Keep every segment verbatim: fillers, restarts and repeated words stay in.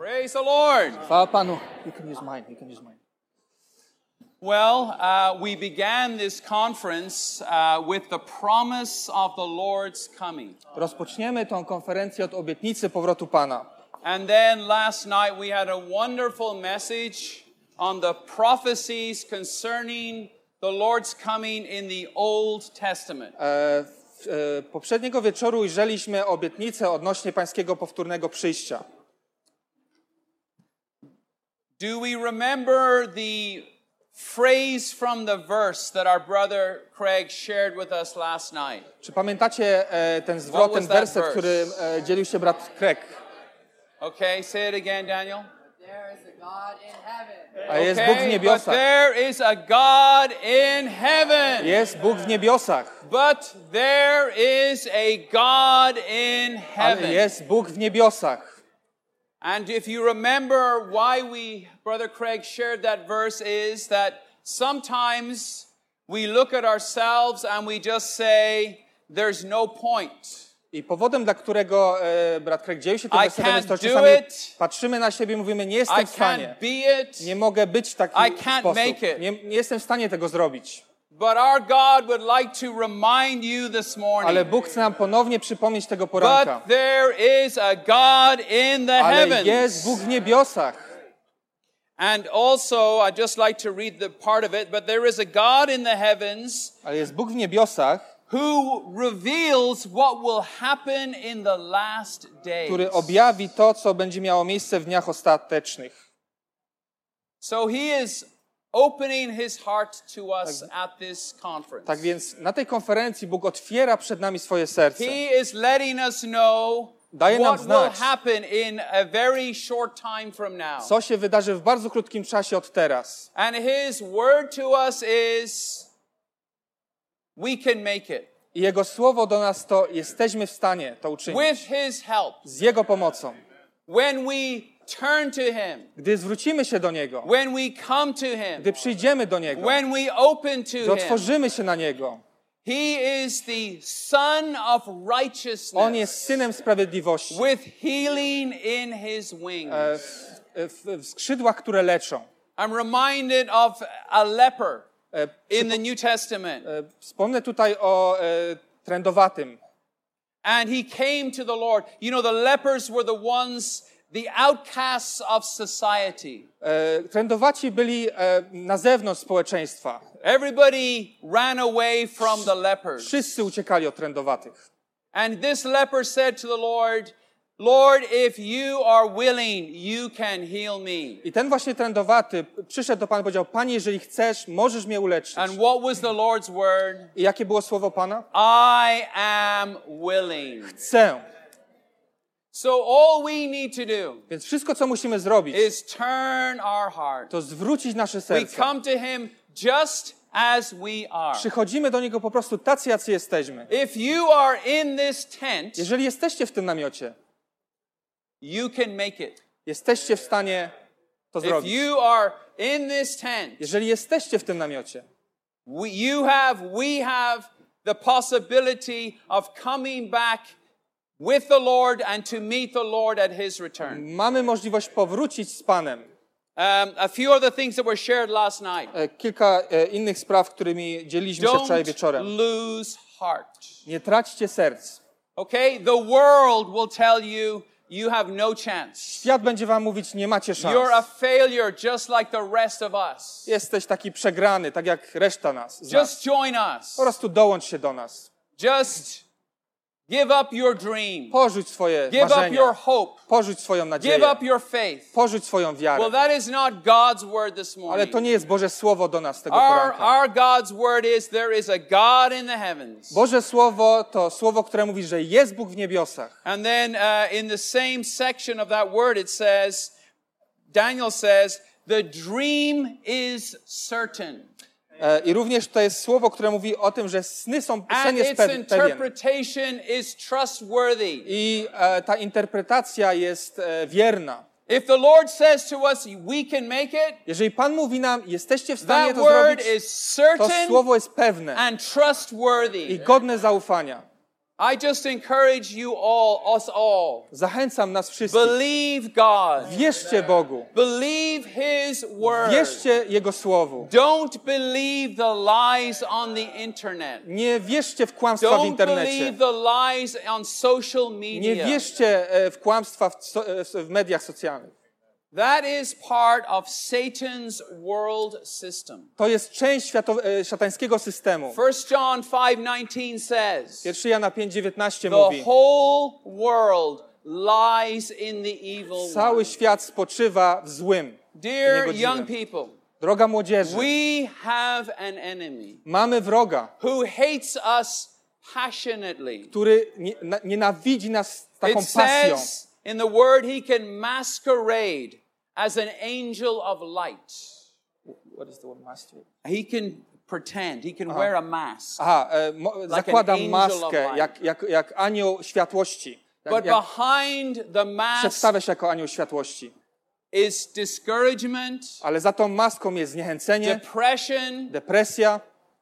Praise the Lord. Chwała Panu. You can use mine. You can use mine. Well, uh, we began this conference uh, with the promise of the Lord's coming. Rozpoczniemy tą konferencję od obietnicy powrotu Pana. And then last night we had a wonderful message on the prophecies concerning the Lord's coming in the Old Testament. E, w, e, poprzedniego wieczoru ujrzeliśmy obietnicę odnośnie pańskiego powtórnego przyjścia. Do we remember the phrase from the verse that our brother Craig shared with us last night? Czy pamiętacie e, ten zwrot, ten werset, który e, dzielił się brat Craig? Okay, say it again, Daniel. There is a God in heaven. A jest Bóg w Okay, but niebiosach. there is a God in heaven. Jest Bóg w niebiosach. But there is a God in Ale heaven. jest Bóg w niebiosach. And if you remember why we, Brother Craig shared that verse is that sometimes we look at ourselves and we just say, there's no point. I powodem, dla którego e, brat Craig dzielił się tym I wersetem, jest to, can't że do czasami it. patrzymy na siebie i mówimy, nie I jestem w stanie. can't be it. Nie mogę być taki I can't sposób. make it. Nie, nie jestem w stanie tego zrobić. But our God would like to remind you this morning. Ale Bóg chce nam ponownie przypomnieć tego poranka. But there is a God in the Ale heavens. jest Bóg w niebiosach. And also, I just like to read the part of it, but there is a God in the heavens Ale jest Bóg w niebiosach, who reveals what will happen in the last days. który objawi to, co będzie miało miejsce w dniach ostatecznych. So he is opening his heart to us at this conference. Tak więc na tej konferencji Bóg otwiera przed nami swoje serce. He is letting us know Daje nam what will znać, happen in a very short time from now. co się wydarzy w bardzo krótkim czasie od teraz. And his word to us is, we can make it. I Jego słowo do nas to jesteśmy w stanie to uczynić. With his help. Z Jego pomocą. When we turn to him. Gdy zwrócimy się do Niego. When we come to him. Gdy przyjdziemy do Niego. When we open to Gdy him. otworzymy się na Niego. He is the Son of righteousness. On jest Synem Sprawiedliwości. With healing in his wings. E, w, w, w skrzydłach, które leczą. I'm reminded of a leper E, in the New Testament. e, wspomnę tutaj o e, trędowatym. And he came to the Lord. You know, the lepers were the ones, the outcasts of society. E, trędowaci byli e, na zewnątrz społeczeństwa. Everybody ran away from the lepers. Wszyscy uciekali od trędowatych. And this leper said to the Lord, Lord, if you are willing, you can heal me. I ten właśnie trędowaty przyszedł do Pana i powiedział, Panie, jeżeli chcesz, możesz mnie uleczyć. And what was the Lord's word? I jakie było słowo Pana? I am willing. Chcę. So all we need to do Więc wszystko, co musimy zrobić, is turn our heart. to zwrócić nasze We serce. come to him just as we are. Przychodzimy do Niego po prostu tacy, jacy jesteśmy. If you are in this tent, Jeżeli jesteście w tym namiocie, you can make it. jesteście w stanie to If zrobić. you are in this tent, Jeżeli jesteście w tym namiocie, we, you have, we have the possibility of coming back with the Lord and to meet the Lord at his return. mamy możliwość powrócić z Panem. Um, a few other things that were shared last night. E, Kilka e, innych spraw, którymi dzieliliśmy się wczoraj Don't wieczorem. lose heart. Nie traćcie serc. Okay? The world will tell you you have no chance. Świat będzie wam mówić, nie macie szans. You're a failure just like the rest of us. Jesteś taki przegrany, tak jak reszta nas. z nas. Just join us. Po prostu dołącz się do nas. Just give up your dream. Porzuć swoje Give up marzenia. your hope. Porzuć swoją Give nadzieję. up your faith. Porzuć swoją wiarę. Well, that is not God's word this Ale morning. to nie jest Boże Słowo do nas tego Our, poranka. our God's word is there is a God in the heavens. Boże Słowo to Słowo, które mówi, że jest Bóg w niebiosach. And then uh, in the same section of that word it says, Daniel says, the dream is certain. E, I również to jest słowo, które mówi o tym, że sny są, sen And jest its pe- pewien. interpretation is trustworthy. I e, ta interpretacja jest e, wierna. If the Lord says to us, we can make it, Jeżeli Pan mówi nam, jesteście w stanie that to word zrobić, is to certain słowo jest pewne and i trustworthy. godne zaufania. I just encourage you all, us all. Zachęcam nas wszystkich. Believe God. Wierzcie Bogu. Believe His word. Wierzcie Jego Słowu. Don't believe the lies on the internet. Nie wierzcie w kłamstwa w Don't internecie. believe the lies on social Nie media. wierzcie e, w kłamstwa w, so, w mediach socjalnych. That is part of Satan's world system. To jest część światowe, e, szatańskiego systemu. First John five nineteen says, Pierwszy Jana pięć dziewiętnaście the mówi: whole world lies in the evil one. cały świat spoczywa w złym. Dear niegodziwym. young people, Droga młodzieży, we have an enemy mamy wroga, who hates us passionately. który nie, na, nienawidzi nas z taką It pasją. says in the word he can masquerade as an angel of light. What is the word master? He can pretend, he can wear a mask. Aha, e, mo, zakłada angel maskę of light. jak, jak, jak anioł światłości. Jak, But jak behind the mask przedstawia się jako anioł światłości. is discouragement, Ale za tą maską jest zniechęcenie, depression, depresja,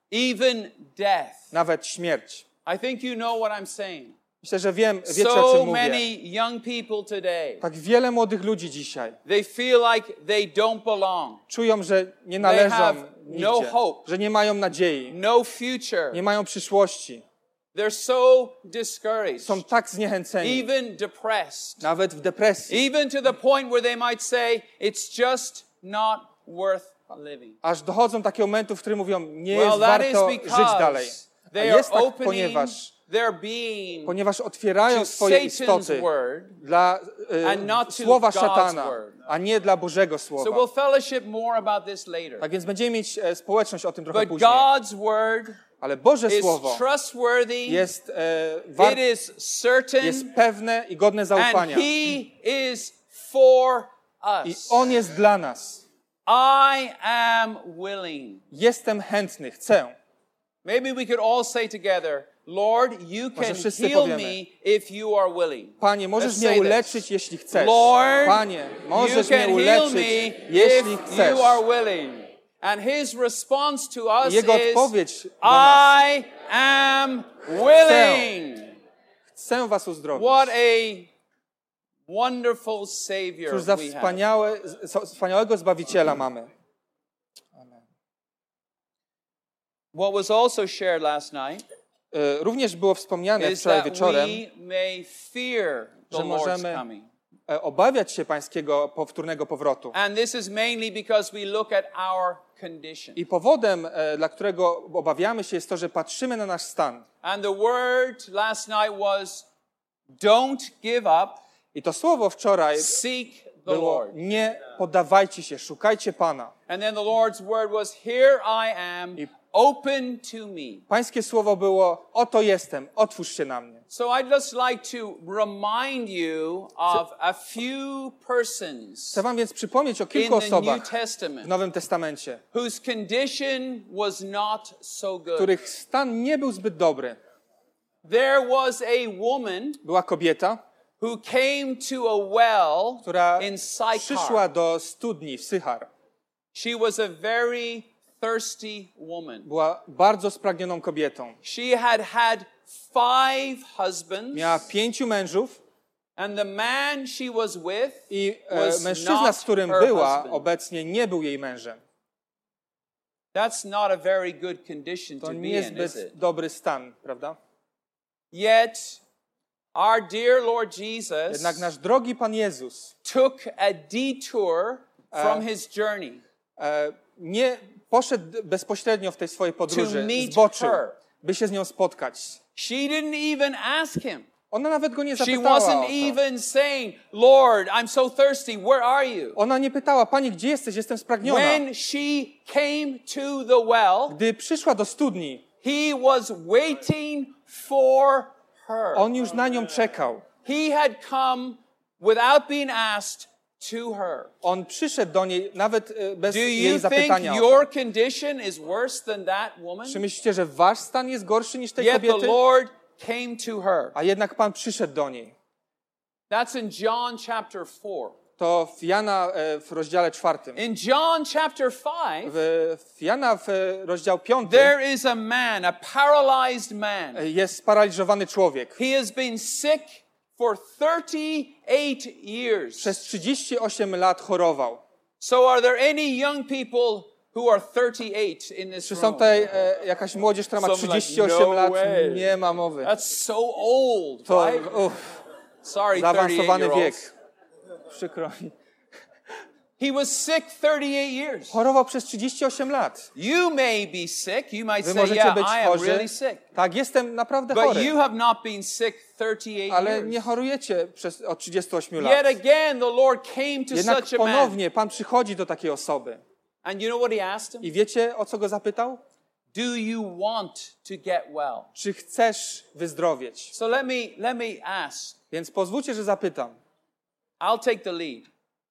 even death. nawet śmierć. I think you know what I'm saying. Myślę, że wiem, wiecie o So czym mówię. many young people today, Tak wiele młodych ludzi dzisiaj they feel like they don't belong, czują, że nie należą have no nigdzie, hope. że nie mają nadziei, no future. nie mają przyszłości. They're so discouraged, Są tak zniechęceni, even depressed, nawet w depresji, even to the point where they might say, it's just not worth living. aż dochodzą do takiego momentu, w którym mówią, nie Well, jest that is warto żyć dalej. because A they are jest tak, opening ponieważ, their being ponieważ otwierają to swoje Satan's istoty word dla e, and not to słowa God's szatana, word. a nie dla Bożego So Słowa. we'll fellowship more about this later. Tak więc będziemy mieć e, społeczność o tym trochę But później. God's word Ale Boże is Słowo trustworthy, jest, e, war- it is certain, jest pewne i godne and zaufania. He is for I us. On jest dla nas. I am willing. Jestem chętny, chcę. Maybe we could all say together, Lord, you Może can wszyscy heal powiemy. me if you are willing. Panie, możesz Let's mnie say this. uleczyć, jeśli chcesz. Lord, Panie, you możesz mnie can heal uleczyć, me jeśli if chcesz. you are willing. And his response to us Jego is, odpowiedź do nas. I am willing. Chcę was uzdrowić. What a wonderful Savior Cóż za we have. wspaniałe, wspaniałego Zbawiciela mamy. What was also shared last night E, Również było wspomniane is wczoraj that wieczorem, we may fear the że Lord's możemy coming. e, obawiać się pańskiego powtórnego powrotu. And this is mainly because we look at our condition. I powodem, e, dla którego obawiamy się, jest to, że patrzymy na nasz stan. And the word last night was, don't give up, I to słowo wczoraj seek the było: Lord. nie poddawajcie się, szukajcie Pana. And then the Lord's word was, here I am, open to me. Pańskie słowo było: oto jestem, otwórz się na mnie. So I'd just like to remind you of a few persons Chcę wam więc przypomnieć o in kilku the osobach New w Testament Nowym Testamencie, whose condition was not so good. których stan nie był zbyt dobry. There was a woman Była kobieta, who came to a well która in Sychar. przyszła do studni w Sychar. She was a very thirsty woman. Była bardzo spragnioną kobietą. She had had five husbands, Miała pięciu mężów and the man she was with i e, was mężczyzna, not z którym her była, husband. obecnie nie był jej mężem. That's not a very good condition To to nie be jest in, is zbyt it? dobry stan, prawda? Yet, our dear Lord Jesus Jednak nasz drogi Pan Jezus took a detour from his journey e, nie poszedł bezpośrednio w tej swojej podróży, meet zboczył, her. by się z nią spotkać. She didn't even ask him. Ona nawet go nie She zapytała o wasn't to. even saying, Lord, I'm so thirsty, where are you? Ona nie pytała: Panie, gdzie jesteś? Jestem spragniona. When she came to the well, Gdy przyszła do studni, he was waiting for her. on już na nią czekał. He had come without being asked to her. On przyszedł do niej nawet e, bez Do jej you think zapytania o to. your condition is worse than that woman? Czy myślicie, że wasz stan jest gorszy niż tej Yet the kobiety? Lord came to her. A jednak Pan przyszedł do niej. That's in John chapter four. to w Jana e, w rozdziale czwartym. In John chapter five, W, w Jana w e, rozdział piąty there is a man, a paralyzed man. jest sparaliżowany człowiek. He has been sick for thirty-eight years. Przez trzydzieści osiem lat chorował. So are there any young people who are thirty-eight in this Czy są room? tutaj e, jakaś młodzież, która ma Some like, trzydzieści osiem no lat? way. Nie ma mowy. That's so old, To right? uff, Sorry, zaawansowany wiek. thirty-eight-year-olds. Przykro mi. He was sick thirty-eight years. Chorował przez trzydzieści osiem lat. You may be sick. You might Wy say, możecie yeah, być I am chorzy. really sick. Tak, jestem naprawdę But chory. you have not been sick thirty-eight Ale nie years. chorujecie przez, od trzydziestu ośmiu Yet lat. again, the Lord came to Jednak such a man. ponownie Pan przychodzi do takiej osoby. And you know what he asked him? I wiecie, o co go zapytał? Do you want to get well? Czy chcesz wyzdrowieć? So let me, let me ask. Więc pozwólcie, że zapytam. I'll take the lead.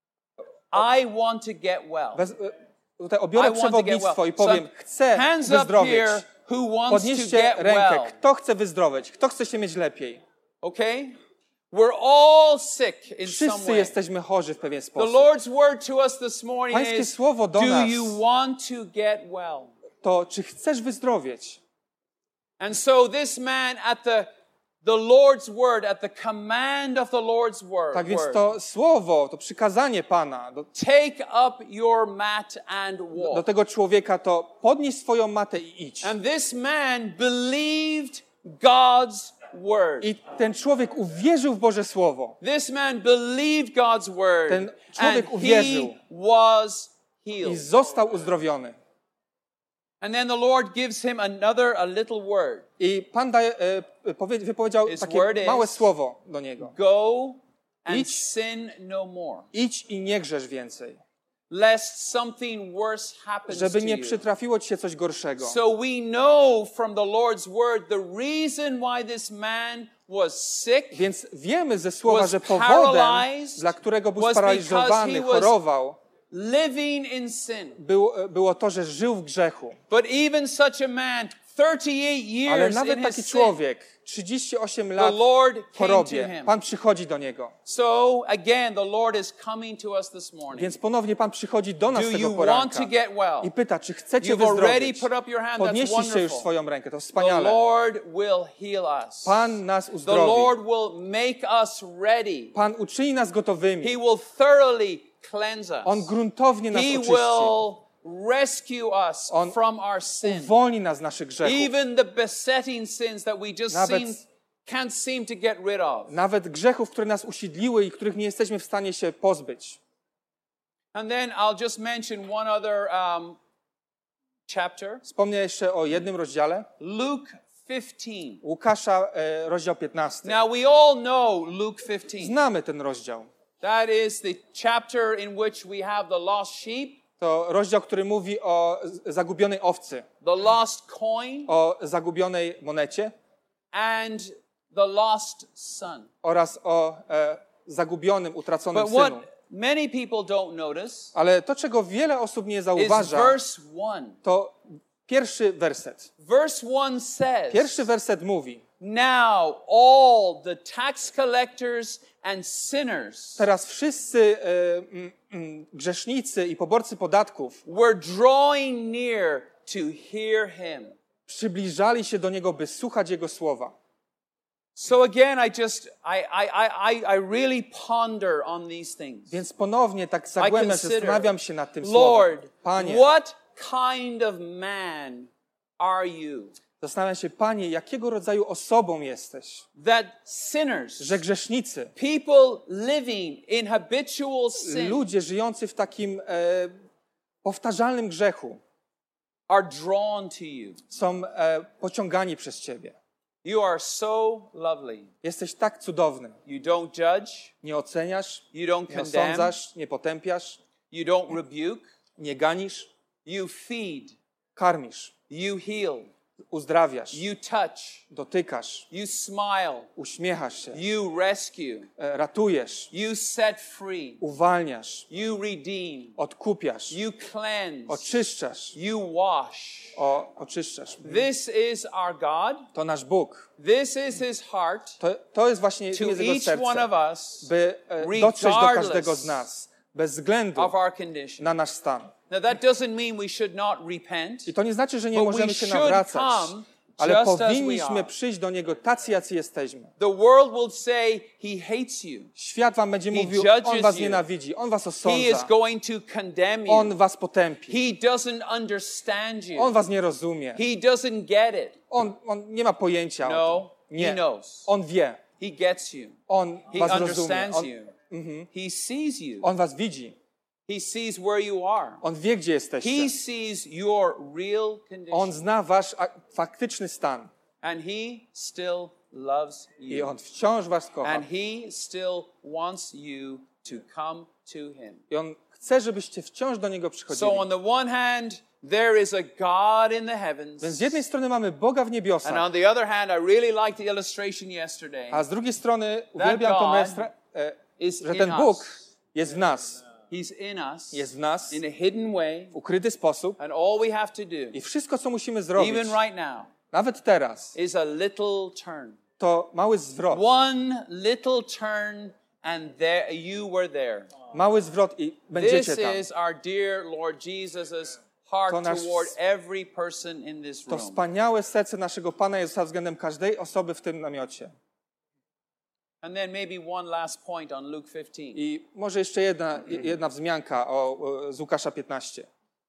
I want to get well. Bez, e, tutaj I obiorę want to get well. przewodnictwo i So powiem, chcę hands up wyzdrowieć. here who wants to Podnieście get rękę. well. Kto chce wyzdrowieć? Kto chce się mieć lepiej? Okay? We're all sick in some Wszyscy way. jesteśmy chorzy w pewien The sposób. Lord's word to us this morning Pańskie is, słowo do do nas you want to get well? to, czy chcesz wyzdrowieć? And so this man at the, the Lord's word, at the command of the Lord's word, Tak więc word, to słowo, to przykazanie Pana do, take up your mat and do walk. tego człowieka to podnieś swoją matę i idź. And this man believed God's word. I ten człowiek uwierzył w Boże Słowo. This man believed God's word. Ten człowiek and uwierzył. he was I healed. został uzdrowiony. And then the Lord gives him another, a little word. I Pan daje, e, powie, wypowiedział His takie word is- małe słowo do niego. Go and Idź. sin no more, Idź i nie grzesz więcej. lest something worse happens Żeby to nie you. przytrafiło ci się coś gorszego. So we know from the Lord's word the reason why this man was sick Więc wiemy ze słowa, was że powodem, paralyzed, dla którego był was sparaliżowany, because he was chorował, living in sin. był, było to, że żył w grzechu. But even such a man, thirty-eight Ale years nawet in taki his sin, człowiek, trzydzieści osiem the lat Lord w came to chorobie, him. Pan przychodzi do niego. So again, the Lord is coming to us this morning. Więc ponownie Pan przychodzi do nas Do tego you want poranka to get well? i pyta, czy chcecie You've already wyzdrowieć? put up your hand. That's Podnieśliście już wonderful. swoją rękę, to The wspaniale. Lord will heal us. Pan nas The uzdrowi. Lord will make us ready. Pan uczyni nas gotowymi. He will thoroughly cleanse us. On gruntownie nas He oczyści. will rescue us On from our sin. Uwolni nas z naszych grzechów. Even the besetting sins that we just Nawet- seem, can't seem to get rid of. Nawet grzechów, które nas usiedliły i których nie jesteśmy w stanie się pozbyć. And then I'll just mention one other um, chapter. Wspomnę jeszcze o jednym rozdziale. Luke fifteen. Łukasza, e, rozdział piętnasty. Now we all know Luke fifteen. Znamy ten rozdział. That is the chapter in which we have the lost sheep, To rozdział, który mówi o z- zagubionej owcy, the lost coin, o zagubionej monecie and the lost son. oraz o e, zagubionym, utraconym But what synu. many people don't notice Ale to, czego wiele osób nie is zauważa, verse one. to pierwszy werset. Verse one says, Pierwszy werset mówi: now all the tax collectors and sinners teraz wszyscy e, mm, mm, grzesznicy i poborcy podatków were drawing near to hear him. przybliżali się do niego, by słuchać jego słowa. So again, I just, I, I, I, I really ponder on these things. Więc ponownie tak I zagłębiam się, consider, zastanawiam się nad tym Lord, słowem. Panie, what kind of man are you zastanawiam się, Panie, jakiego rodzaju osobą jesteś? that sinners, Że grzesznicy, people living in habitual sin, ludzie żyjący w takim e, powtarzalnym grzechu are drawn to you? są e, pociągani przez Ciebie. You are so lovely. Jesteś tak cudowny. You don't judge, Nie oceniasz, you don't nie condemn, osądzasz, nie potępiasz, you don't rebuke, nie ganisz, you feed, karmisz, you heal, uzdrawiasz, you touch, dotykasz, you smile, uśmiechasz się, you rescue, e, ratujesz, you set free, uwalniasz, you redeem, odkupiasz, you cleanse, oczyszczasz, you wash. o, oczyszczasz. This is our God. To nasz Bóg. This is His heart To, to jest właśnie to jest Jego each one serce, of us by e, dotrzeć do każdego z nas, bez względu of our condition. na nasz stan. Now that doesn't mean we should not repent, I to nie znaczy, że nie but we możemy się should nawracać, come ale just as we powinniśmy are. przyjść do Niego tacy, jacy jesteśmy. The world will say He hates you. Świat wam będzie He mówił, judges On was you. nienawidzi, On was He is osądza, going to condemn you. On was potępi, He doesn't understand you. On was nie rozumie, He doesn't get it. On, on nie ma pojęcia o No, tym. He Nie, knows. On wie, He gets you. On He was rozumie, understands On, you. He sees you. on was widzi, He sees where you are. On wie, gdzie jesteście. He sees your real On condition. zna wasz a, faktyczny stan And He still loves i you. On wciąż was kocha. And He still wants you to come to Him. I On chce, żebyście wciąż do Niego przychodzili. So on the one hand, there is a God in the heavens. Więc z jednej strony mamy Boga w And niebiosach, on the other hand, I really liked the illustration yesterday. a z drugiej strony uwielbiam tą God restra- e, is że in ten us. Bóg jest w nas, He's in us jest w nas in a hidden way. w ukryty sposób And all we have to do, i wszystko, co musimy zrobić, even right now, nawet teraz, is a little turn. to mały zwrot. One little turn and there you were there. Mały zwrot i This będziecie tam. is our dear Lord Jesus' heart To nasz- toward every person in this To room. wspaniałe serce naszego Pana Jezusa względem każdej osoby w tym namiocie. And then maybe one last point on Luke fifteen. I może jeszcze jedna, jedna wzmianka o, o, z Łukasza piętnaście.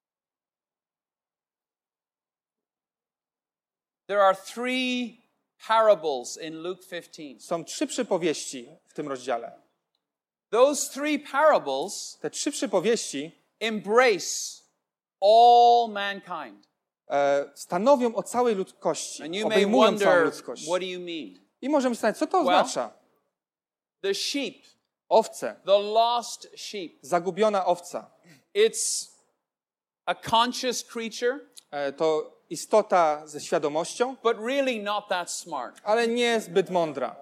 There are three parables in Luke fifteen. Są trzy przypowieści w tym rozdziale. Those three parables Te trzy przypowieści embrace all mankind. e, stanowią o całej ludzkości, And you may obejmują całą wonder, ludzkość. what do you mean? I możemy zastanawiać, co to Well, oznacza? The sheep, Owce, the lost sheep. zagubiona owca. It's a conscious creature, E, to istota ze świadomością, but really not that smart. ale nie zbyt mądra.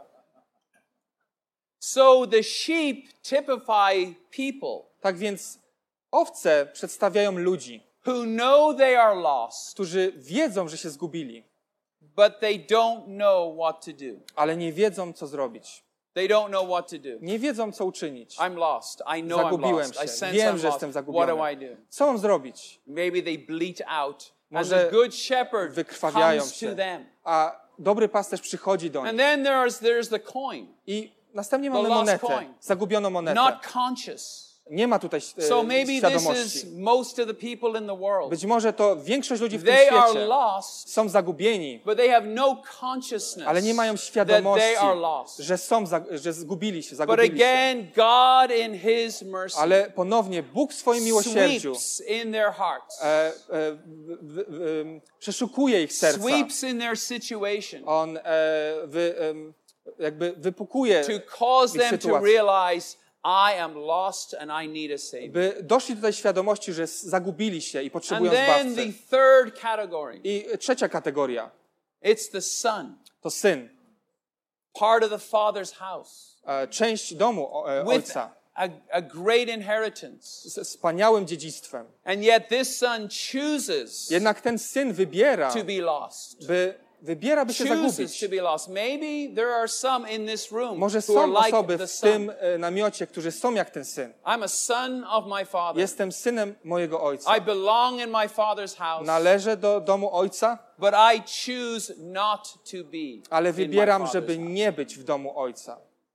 So the sheep typify people Tak więc owce przedstawiają ludzi, who know they are lost, którzy wiedzą, że się zgubili, but they don't know what to do. ale nie wiedzą, co zrobić. They don't know what to do. Nie wiedzą, co uczynić. I'm lost. I know I'm Zagubiłem lost. I się. sense Wiem, I'm że lost. jestem What zagubiony. do I do? Co mam zrobić? Maybe they bleat out, and Może the good shepherd wykrwawiają comes to się, them. a dobry pasterz przychodzi do And nich. then there's there's the coin, I następnie the mamy lost monetę, coin. zagubioną monetę. not conscious. Nie ma tutaj e, So maybe this świadomości. is most of the people in the world. Być może to większość ludzi w tym They are świecie lost, są zagubieni, but they have no consciousness ale nie mają that świadomości, they are lost. że są, za- że zgubili się, But zagubili się. again, God in His mercy Ale ponownie Bóg w swoim miłosierdziu sweeps in their hearts, e, e, w, w, w, przeszukuje ich serca. sweeps in their situation On e, wy, em, jakby wypukuje, to cause ich them to sytuację. realize I am lost and I need a Savior. by doszli do tej świadomości, że zagubili się i And potrzebują then Zbawcy. the third category, I trzecia kategoria it's the son, to syn, part of the father's house, e, część domu o- e, with ojca, a, a great inheritance. z wspaniałym dziedzictwem. And yet this son chooses Jednak ten syn wybiera, to be lost. by wybiera, by się Chooses zagubić. to be lost. Maybe there are some in this room Może who are są like osoby the w son. tym e, namiocie, którzy są jak ten syn. I'm a son of my father. Jestem synem mojego ojca. I belong in my father's house, Należę do domu ojca, but I choose not to be ale in my wybieram, father's żeby house. nie być w domu ojca.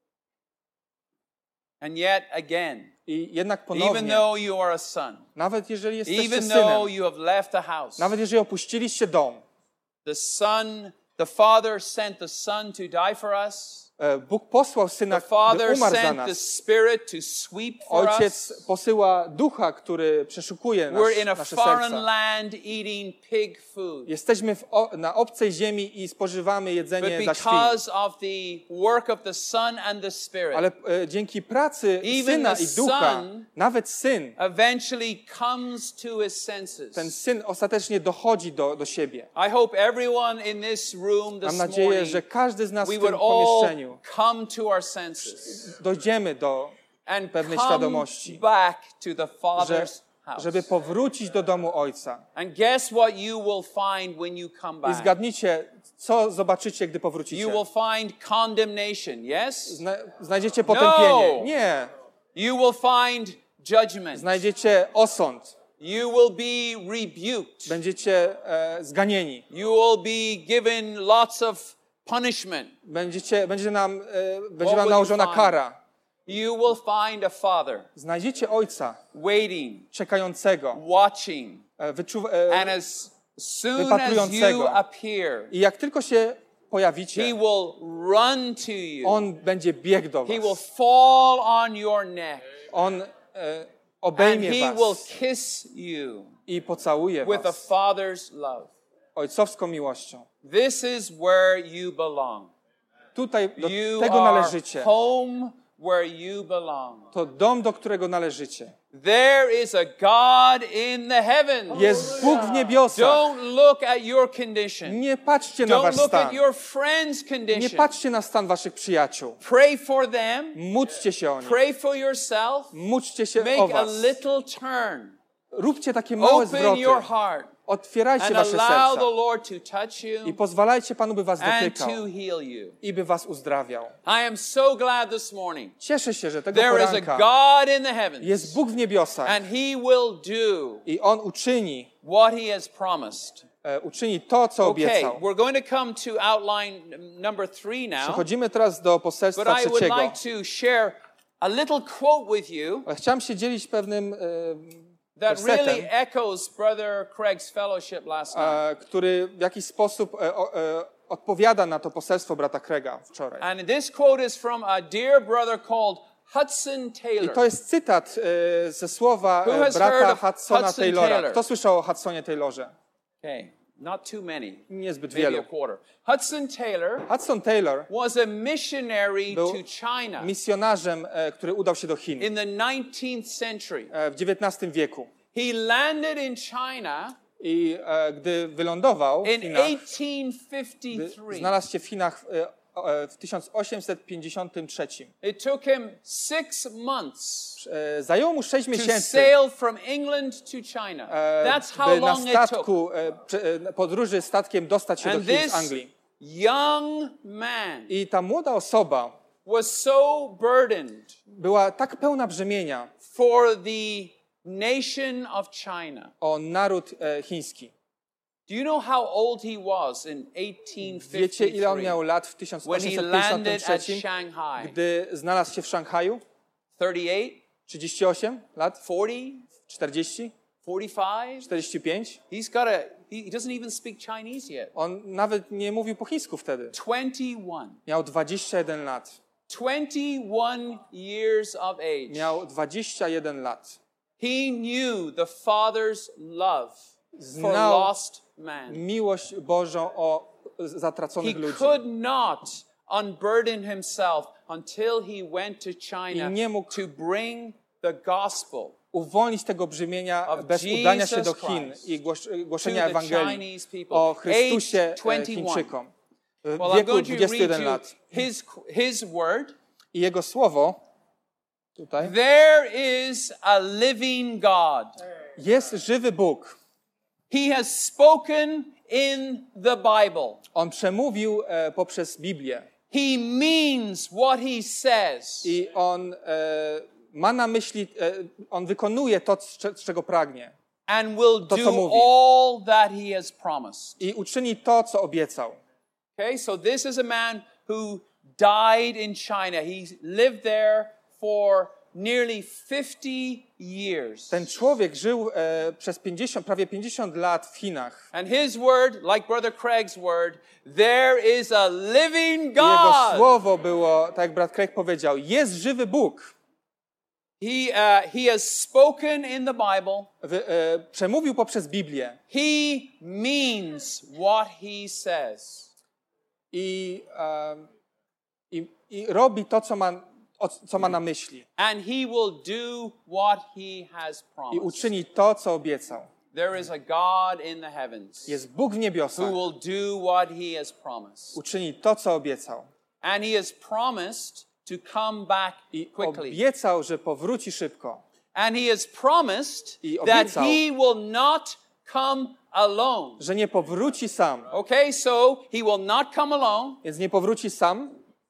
And yet again, I jednak even ponownie, though you are a son, nawet jeżeli jesteście even though synem, you have left the house, nawet jeżeli opuściliście dom, the son, the father sent the son to die for us. Bóg posłał Syna, The który Father umarł za sent the nas. Spirit to sweep for Ojciec us. posyła Ducha, który przeszukuje nas, We're in a nasze foreign serca. land eating pig food. Jesteśmy w, o, na obcej ziemi i spożywamy But jedzenie dla świń. because of the work of the Son and the Spirit, Ale e, dzięki pracy Even Syna the i Ducha, Son nawet Syn, eventually comes to his senses. ten Syn ostatecznie dochodzi do, do siebie. I hope everyone in this room this Mam nadzieję, morning, że każdy z nas we w would tym all pomieszczeniu come to our senses dojdziemy do and pewnej come świadomości, back to the że, Father's house. żeby powrócić do domu Ojca. And guess what you will find when you come I back? zgadnijcie, co zobaczycie, gdy powrócicie. You will find condemnation, yes? Zna, znajdziecie potępienie. No. Nie. You will find judgment. Znajdziecie osąd. You will be rebuked. Będziecie e, zganieni. You will be given lots of punishment. Będziecie, będzie nam, e, będzie will wam you nałożona find? kara. You will find a father Znajdziecie Ojca waiting, czekającego, watching, e, wyczuwa, e, and as soon as you Wypatrującego. appear, i jak tylko się he pojawicie, will run to you. On będzie biegł do He will was. fall on your neck, On e, and obejmie he will was kiss you i pocałuje with a was father's love. ojcowską miłością. This is where you belong. Tutaj do You tego are należycie. home where you belong. To dom, do którego należycie. There is a God in the heavens. Jest Bóg w niebiosach. Don't look at your condition. Nie patrzcie na Don't wasz look stan. at your friend's Nie condition. patrzcie na stan waszych przyjaciół. Pray for them. Módlcie się o nich. Pray for yourself. Módlcie się o Make a was. little turn. Róbcie takie małe Open your zwroty. heart Otwierajcie and wasze allow serca. the Lord to touch I you pozwalajcie Panu, by was and dotykał to heal you. i by was uzdrawiał. I am so glad this morning. Cieszę się, że tego There is a poranka God in the heavens, jest Bóg w niebiosach and He will do i On uczyni, what He has promised. e, uczyni to, co Okay, obiecał. we're going to come to outline number three now, Przechodzimy teraz do but poselstwa I would trzeciego. like to share a little quote with you Ale chciałem się dzielić pewnym e, that really wersetem, echoes Brother Craig's fellowship last night. e, który w jakiś sposób e, o, e, odpowiada na to poselstwo brata Craiga wczoraj. And this quote is from a dear brother called Hudson I Taylor. to jest cytat e, ze słowa Who e, has heard brata of Hudsona Hudson Taylora. Taylor? Kto słyszał o Hudsonie Taylorze? Okay, not too many, Niezbyt maybe a wielu. quarter. Hudson Taylor Hudson Taylor was a missionary Był to China misjonarzem, e, który udał się do Chin in the nineteenth century. e, w dziewiętnastym wieku. He landed in China I e, gdy wylądował w in Chinach, eighteen gdy fifty-three. znalazł się w Chinach e, e, w tysiąc osiemset pięćdziesiątym trzecim. It took him six months E, Zajęło mu sześć to miesięcy, sail from England to China. e, That's how by na long it took. statku, e, prze- e, podróży statkiem dostać się do And Chin z this Anglii. young man I ta młoda osoba was so burdened była tak pełna brzemienia for the nation of China. o naród e, chiński. Do you know how old he was in eighteen Wiecie, ile on fifty-three miał lat w tysiąc when he osiemset landed pięćdziesiątym at trzecim, Shanghai? gdy znalazł się w Szanghaju? thirty-eight, trzydzieści osiem lat? forty, czterdzieści? forty-five? czterdzieści pięć? He's got a, he he doesn't even speak Chinese yet. On nawet nie mówił po chińsku wtedy. twenty-one. Miał dwadzieścia jeden lat. twenty-one years of age. Miał dwadzieścia jeden lat. He knew the Father's love for Znał lost man. miłość Bożą o He zatraconych ludzi. could not unburden himself until he went to China I nie mógł to bring the gospel uwolnić tego brzemienia of bez udania się do Jesus Chin Christ i głos- to głoszenia the Ewangelii Chinese people. o Chrystusie Age e, twenty-one. Chińczykom. W Well, I'm wieku going to dwudziestu jeden read you lat. his, his word. I jego słowo tutaj There is a living God. jest żywy Bóg. He has spoken in the Bible. On przemówił e, poprzez Biblię He means what he says. i on e, ma na myśli, e, on wykonuje to, z, cze- z czego pragnie And will To, co do mówi. all that he has promised. i uczyni to, co obiecał. Okay, so this is a man who died in China. He lived there for nearly fifty years. Ten człowiek żył e, przez pięćdziesiąt, prawie pięćdziesiąt lat w Chinach. And his word, like Brother Craig's word, there is a living I jego God. słowo było, tak jak brat Craig powiedział, jest żywy Bóg. He, uh, he has spoken in the Bible. Wy, e, przemówił poprzez Biblię. He means what he says. I, e, i, i robi to, co ma, o, co ma na myśli. And he will do what he has I promised. uczyni to, co obiecał. There is a God in the heavens Jest Bóg w who niebiosach. will do what he has promised. Uczyni to, co obiecał. And he has promised to come back I quickly. obiecał, że powróci szybko. And he has promised I that obiecał, he will not come alone. że nie powróci sam. Okay, so he will not come alone. Więc nie powróci sam.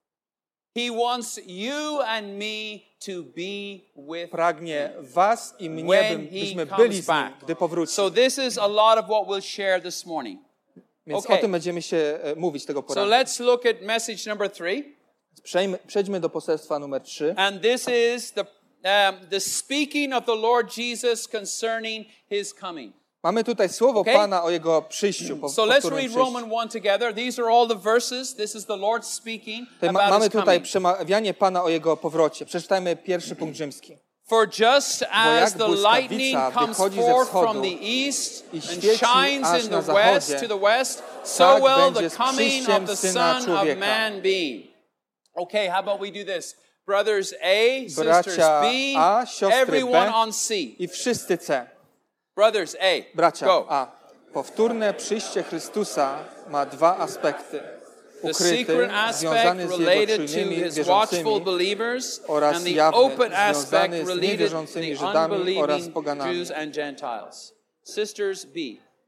He wants you and me to be with Pragnie was i mnie, when by- he byśmy comes byli z nim, back. gdy powróci. So this is a lot of what we'll share this morning. Więc okay. o tym będziemy się e, mówić tego So poranku. let's look at message number three. Przejdźmy, przejdźmy do poselstwa numer trzy. And this is the, um, the speaking of the Lord Jesus concerning his coming. Mamy tutaj słowo Okay. Pana o Jego przyjściu, po, So let's powtórnym read przyjściu. Romans one together. These are all the verses. This is the Lord speaking Tutaj ma, about mamy his tutaj coming. przemawianie Pana o Jego powrocie. Przeczytajmy pierwszy punkt rzymski. For just as jak the błyskawica lightning comes wychodzi ze forth wschodu from the east i and świeci shines aż in na the west zachodzie, to the west, so tak will będzie the z coming przyjściem of the Syna Son of Człowieka. Man be. Okay, how about we do this? Brothers A, sisters Bracia B, A, siostry everyone B on C. i wszyscy C. Brothers A, Bracia go. A. Powtórne przyjście Chrystusa ma dwa aspekty. The Ukryty, secret aspect związany z Jego related to czujnymi his wierzącymi watchful believers oraz and the jawny, open aspect związany z related to niewierzącymi the Żydami oraz unbelieving poganami. Jews and Gentiles. Sisters B.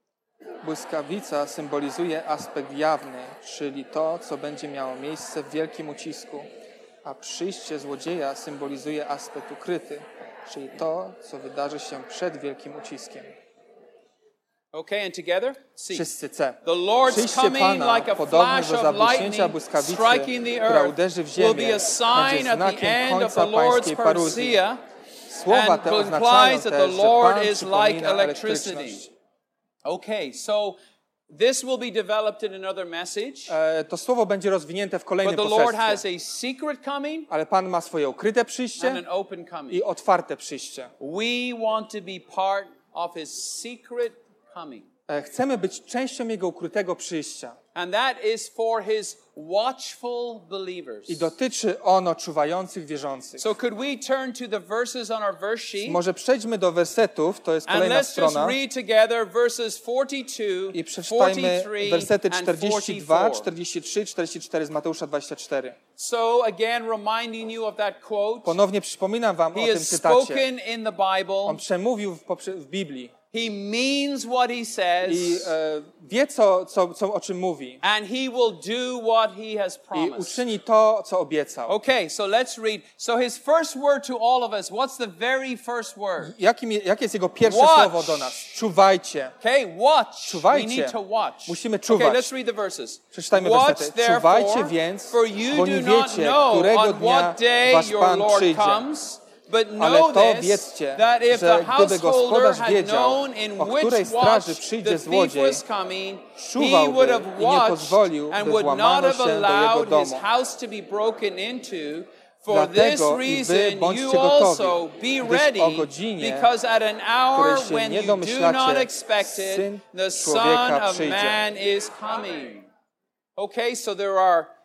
Błyskawica symbolizuje aspekt jawny, czyli to, co będzie miało miejsce w wielkim ucisku, a przyjście złodzieja symbolizuje aspekt ukryty, czyli to, co wydarzy się przed wielkim uciskiem. Okay, and together? C. Wszyscy C. The Lord's Przyjście coming Pana, like a podobne flash do of zabłyśnięcia lightning błyskawicy, striking the która earth, uderzy w will ziemię, be a sign będzie at the znakiem end of końca the Lord's pańskiej paruzji. parousia Słowa and te oznaczają implies that the też, że Lord Pan is like przypomina electricity. elektryczność. Okay, so this will be developed in another message, E, to słowo będzie rozwinięte w kolejnym but the Lord has poselstwie. a secret coming Ale Pan ma swoje ukryte and przyjście an open coming. i otwarte przyjście. We want to be part of his secret coming. E, chcemy być częścią Jego ukrytego przyjścia. And that is for his watchful believers. I dotyczy ono czuwających wierzących. So could we turn to the verses on our verse sheet? Może przejdźmy do wersetów, to jest And kolejna let's just strona. read together verses forty-two, I przeczytajmy forty-three, wersety and czterdzieści dwa, forty-four. czterdzieści trzy, czterdzieści cztery z Mateusza dwudziestego czwartego. So again, reminding you of that quote. Ponownie przypominam wam He o tym has cytacie. spoken in the Bible. On przemówił w, poprze- w Biblii He means what he says. i e, wie, co, co, co, o czym mówi. And he will do what he has I promised. uczyni to, co obiecał. Okay, so let's read. So his first word to all of us, what's the very first word? Jakim, jakie jest jego pierwsze Watch. słowo do nas? Czuwajcie. Okay, watch. Czuwajcie. We need to watch. Musimy czuwać. Okay, let's read the verses. Przeczytajmy Watch wersety. Czuwajcie therefore, więc, for you bo do nie not wiecie, know którego on dnia what day wasz your Pan Lord przyjdzie. comes. But Ale know to this, wiedzcie, that if the że gdyby householder gospodarz had wiedział, known in o which której watch straży the przyjdzie thief złodziej, was coming, he czuwałby would have i nie watched pozwolił, and by would not włamano have się do jego allowed his domu. house to be broken into. For this Dlatego i wy reason bądźcie you gotowi, also be gdyż ready, o godzinie, because at an hour której się when nie you do not domyślacie, expect it, Syn the Son Człowieka of przyjdzie. Man is coming. Okay, so there are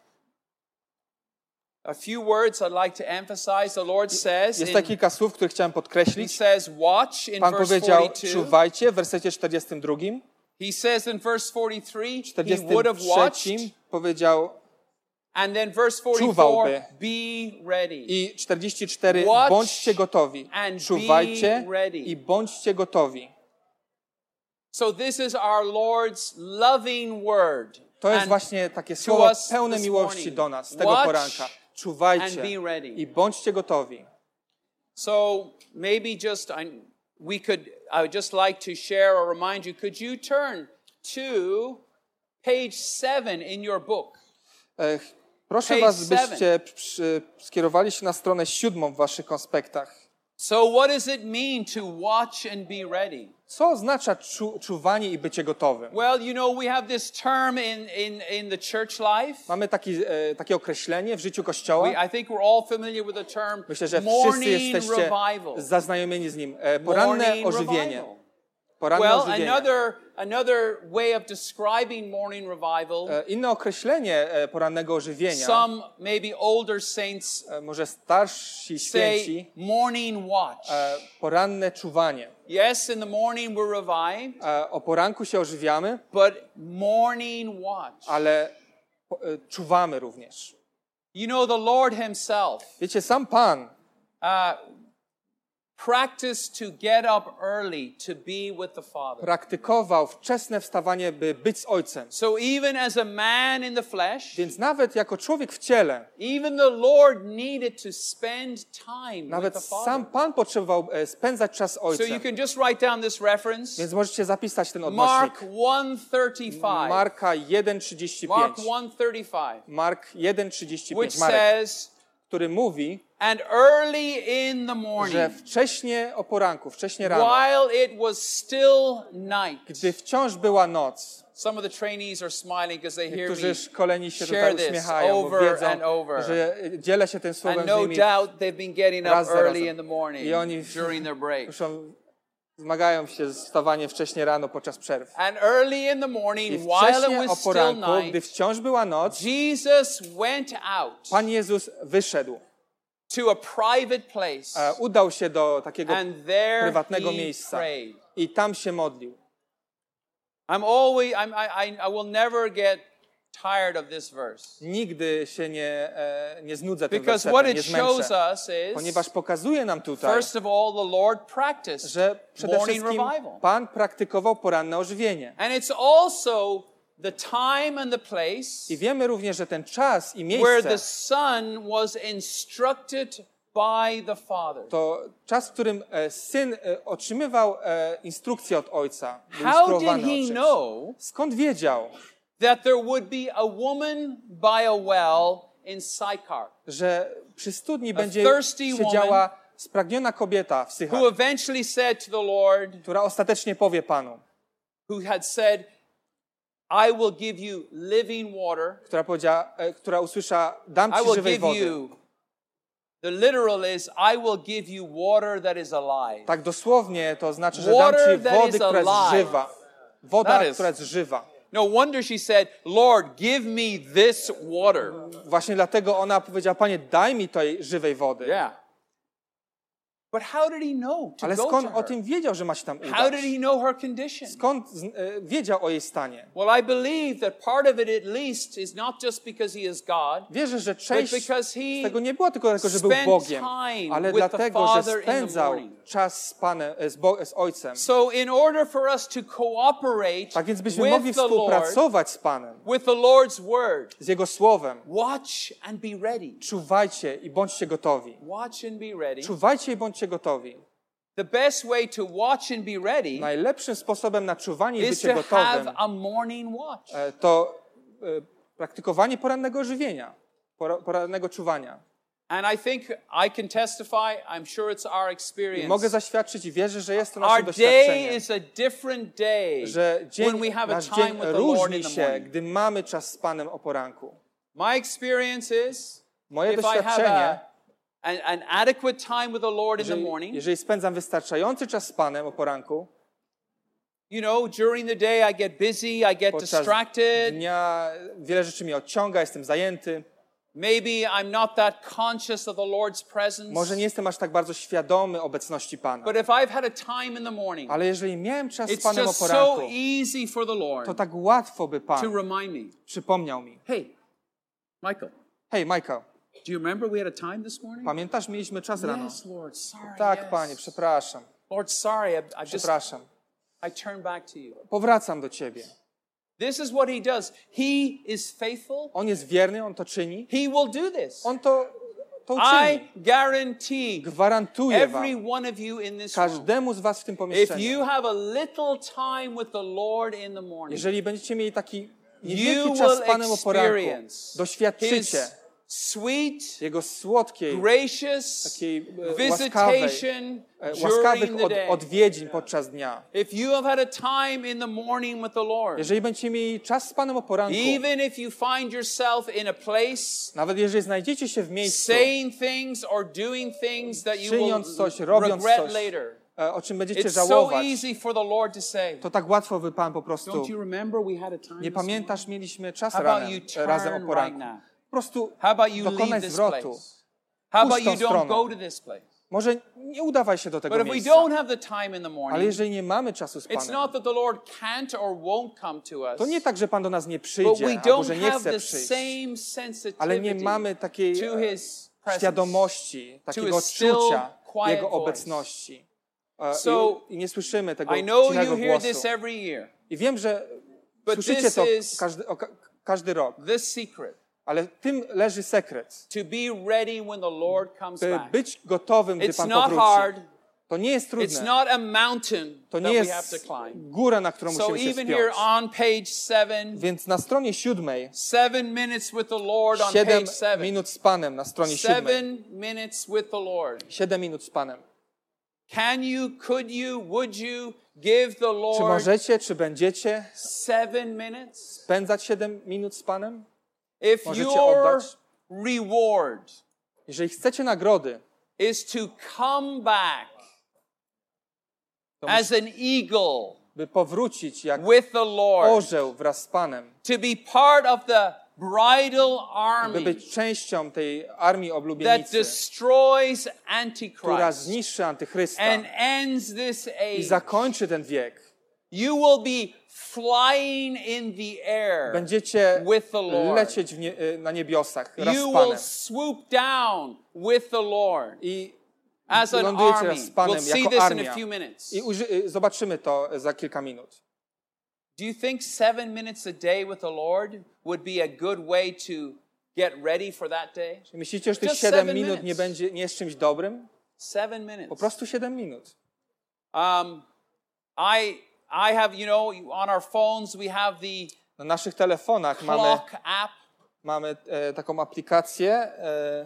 a few words I'd like to emphasize. The Lord says, Jest in, tak kilka słów, które chciałem he podkreślić. says, watch in Pan verse powiedział, forty-two. czuwajcie w wersecie czterdziestym drugim. He says in verse forty-three, he czterdziestym would have watched. trzecim powiedział And then verse forty-four, czuwałby. be ready. i czterdzieści cztery, Watch bądźcie gotowi. and Czuwajcie be ready. i bądźcie gotowi. So this is our Lord's loving word. To jest And właśnie takie to słowo us pełne this miłości morning. do nas, tego Watch poranka. and Czuwajcie be ready. i bądźcie gotowi. So maybe just I, we could. I would just like to share or remind you. Could you turn to page seven in your book? E, Proszę Page was, byście przy, skierowali się na stronę siódmą w waszych konspektach. So what does it mean to watch and be ready? Co oznacza czu, czuwanie i bycie gotowym? Well, you know, we have this term in, in, in the church life. Mamy taki, e, takie określenie w życiu Kościoła. We, I think we're all familiar with the term Myślę, że wszyscy morning jesteście revival. zaznajomieni z nim. E, poranne Morning ożywienie. revival. Poranne Well, ożywienie. another, another way of describing morning revival, E, inne określenie e, porannego ożywienia, some maybe older saints e, może starsi say święci, morning watch. e, poranne czuwanie. Yes, in the morning we're revived, E, o poranku się ożywiamy, but morning watch. ale po, e, czuwamy również. You know, the Lord himself Wiecie, sam Pan uh, practiced to get up early to be with the Father. praktykował wczesne wstawanie, by być z Ojcem. So even as a man in the flesh, Więc nawet jako człowiek w ciele, even the Lord needed to spend time nawet with the Father. sam Pan potrzebował e, spędzać czas z So Ojcem. you can just write down this reference. Więc możecie zapisać ten Mark odnośnik. one thirty-five. Marka jeden trzydzieści Mark pięć. one thirty-five. Mark jeden trzydzieści Which pięć. Marek, says, który mówi, and early in the że morning, wcześnie o poranku, wcześnie rano, while it was still night. gdy wciąż była noc, Some of the trainees are smiling because they hear me niektórzy szkoleni się share tutaj this uśmiechają, bo over wiedzą, and over. że dzielę się tym słowem And z no nimi doubt they've been getting up raz za early razem. in the morning I oni during their break. muszą, zmagają się z wstawaniem wcześnie rano podczas przerw. And early in the I morning, while it wcześnie o was still poranku, gdy night, wciąż była noc, Jesus went out Pan Jezus wyszedł, to a private place, e, udał się do takiego and there prywatnego he miejsca prayed. i tam się modlił. I'm always, I'm, I, I, I will never get tired of this verse. Nigdy się nie, e, nie znudzę tym Because wersetem, what nie it shows zmęczę. us is, Ponieważ pokazuje nam tutaj, first of all, the Lord practiced że przede morning wszystkim revival. Pan praktykował poranne ożywienie. And it's also the time and the place I wiemy również, że ten czas i where miejsce the Son was instructed by the Father. to czas, w którym e, Syn e, otrzymywał e, instrukcje od Ojca. Był How did instruowany o he czymś. know Skąd wiedział, that there would be a woman by a well in Sychar, że przy studni będzie thirsty siedziała spragniona kobieta w Sychar, who eventually said to the Lord, która ostatecznie powie Panu, who had said, I will give you living water, która powiedziała, e, która usłysza, dam I Ci will żywej give wody. you, the literal is, I will give you water that is alive. Tak dosłownie to znaczy, że dam Water Ci that wody, is która jest alive. żywa. Woda, That is- która jest żywa. No wonder she said, Lord, give me this water. Właśnie dlatego ona powiedziała, Panie, daj mi tej żywej wody. Yeah. But how did he know to Ale go skąd to o her? tym wiedział, że ma się tam How udać? did he know her condition? Skąd z- e, wiedział o jej stanie? Well, I believe that part of it at least is not just because he is God, Wierzę, że część but because z he tego nie było tylko dlatego, że był spent Bogiem, time ale with the dlatego, że Father in the spędzał morning. czas z Panem, e, z, Bo- z Ojcem. So in order for us to cooperate Tak więc byśmy mogli with the Lord, współpracować z Panem, with the Lord's word, z Jego Słowem. watch and be ready. Czuwajcie i bądźcie gotowi. Watch and be ready. Czuwajcie i bądźcie gotowi. The best way to watch and be ready Najlepszym sposobem na czuwanie i is bycie to have gotowym a morning watch. e, to e, praktykowanie porannego żywienia, pora- porannego czuwania. And I think I can testify, I'm sure it's our I experience. mogę zaświadczyć i wierzę, że jest to nasze Our day doświadczenie, is a different day że when dzień, we have a nasz time dzień with the Lord in różni the się, morning. gdy mamy czas z Panem o poranku. My experience is Moje if I have doświadczenie, a, an, an adequate time with the Lord in the jeżeli, morning, jeżeli spędzam wystarczający czas z Panem o poranku, you know, during the day I get busy, I get podczas distracted. dnia wiele rzeczy mnie odciąga, jestem zajęty. Maybe I'm not that conscious of the Lord's presence. Może nie jestem aż tak bardzo świadomy obecności Pana. But if I've had a time in the morning, Ale jeżeli miałem czas z it's Panem o just so poranku, easy for the Lord to tak łatwo by to Pan remind me. przypomniał mi. Hey, Michael, Hej, Michael, do you remember we had a time this morning? pamiętasz, mieliśmy czas rano? Yes, Lord, sorry. Tak, yes. Panie, przepraszam, Lord, sorry, I, I just przepraszam. I turn back to you. Powracam do Ciebie. This is what he does. He is faithful. On jest wierny, On to czyni. He will do this. On to, to I uczyni. guarantee Gwarantuję every Wam, one of you in this room, każdemu z Was w tym if pomieszczeniu, you have a little time with the Lord in the morning, jeżeli będziecie mieli taki you niewielki czas z will Panem o poranku, experience doświadczycie His sweet, Jego słodkiej, gracious takiej e, łaskawej, visitation e, during łaskawych the od, day. odwiedzin podczas dnia. If you have had a time in the morning with the Lord, Jeżeli będziecie mieli czas z Panem o poranku, even if you find yourself in a place nawet jeżeli znajdziecie się w miejscu, saying things or doing things that you will czyniąc coś, robiąc regret coś, later, e, o czym będziecie it's so żałować, easy for the Lord to say, to tak łatwo by Pan po prostu, don't you remember we had a time nie this pamiętasz, mieliśmy czas How about ranem, you turn razem o right poranku. now? Po prostu How about you dokonaj leave this zwrotu. place? How about Puść tą you don't stroną. go to this place? Może nie udawaj się do tego But if we miejsca, don't have the time in the ale morning, jeżeli nie mamy czasu z it's Panem, not that the Lord can't or won't come to us, to nie tak, że Pan do nas nie but przyjdzie, we albo don't że nie have chce the przyjść, same ale nie sensitivity mamy takiej to e, His presence. świadomości, takiego His still, odczucia quiet Jego voice. obecności. E, So, I, I nie słyszymy tego I know cichego you hear głosu. this every year, I wiem, że but słyszycie this to is każdy, o, ka- każdy rok, the secret ale w tym leży sekret, to be ready when the Lord comes by back. być gotowym, gdy It's Pan not powróci. hard. To nie jest It's trudne. not a mountain To that nie we have to jest climb. góra, na którą So musimy się even here wspiąć. on page seven, Więc na stronie siódmej, seven minutes with the Lord on siedem page seven. minut z Panem na stronie siódmej. Seven minutes with the Lord. Siedem minut z Panem. Can you, could you, would you give the Czy Lord możecie, czy będziecie seven minutes? spędzać siedem minut z Panem? If Możecie your oddać? reward Jeżeli chcecie nagrody, is to come back to as an eagle by powrócić jak with the Lord, orzeł wraz z Panem, to be part of the bridal by army być częścią tej armii that oblubienicy, destroys która Antichrist zniszczy Antychrysta and ends this i age. zakończy ten wiek. You will be flying in the air Będziecie with the Lord. lecieć w nie, na niebiosach wraz You z will Panem. swoop down with the Lord I as an lądujecie army. wraz z Panem We'll see jako this in a armia. few minutes. I uży- zobaczymy to za kilka minut. Do you think seven minutes a day with the Lord would be a good way to get ready for that day? Czy myślicie, że tych Just siedem seven minut minutes. nie będzie nie jest czymś dobrym? Seven minutes. Po prostu siedem minut. Um, I I have, you know, on our phones we have the Na naszych telefonach mamy, clock app. mamy e, taką aplikację, e,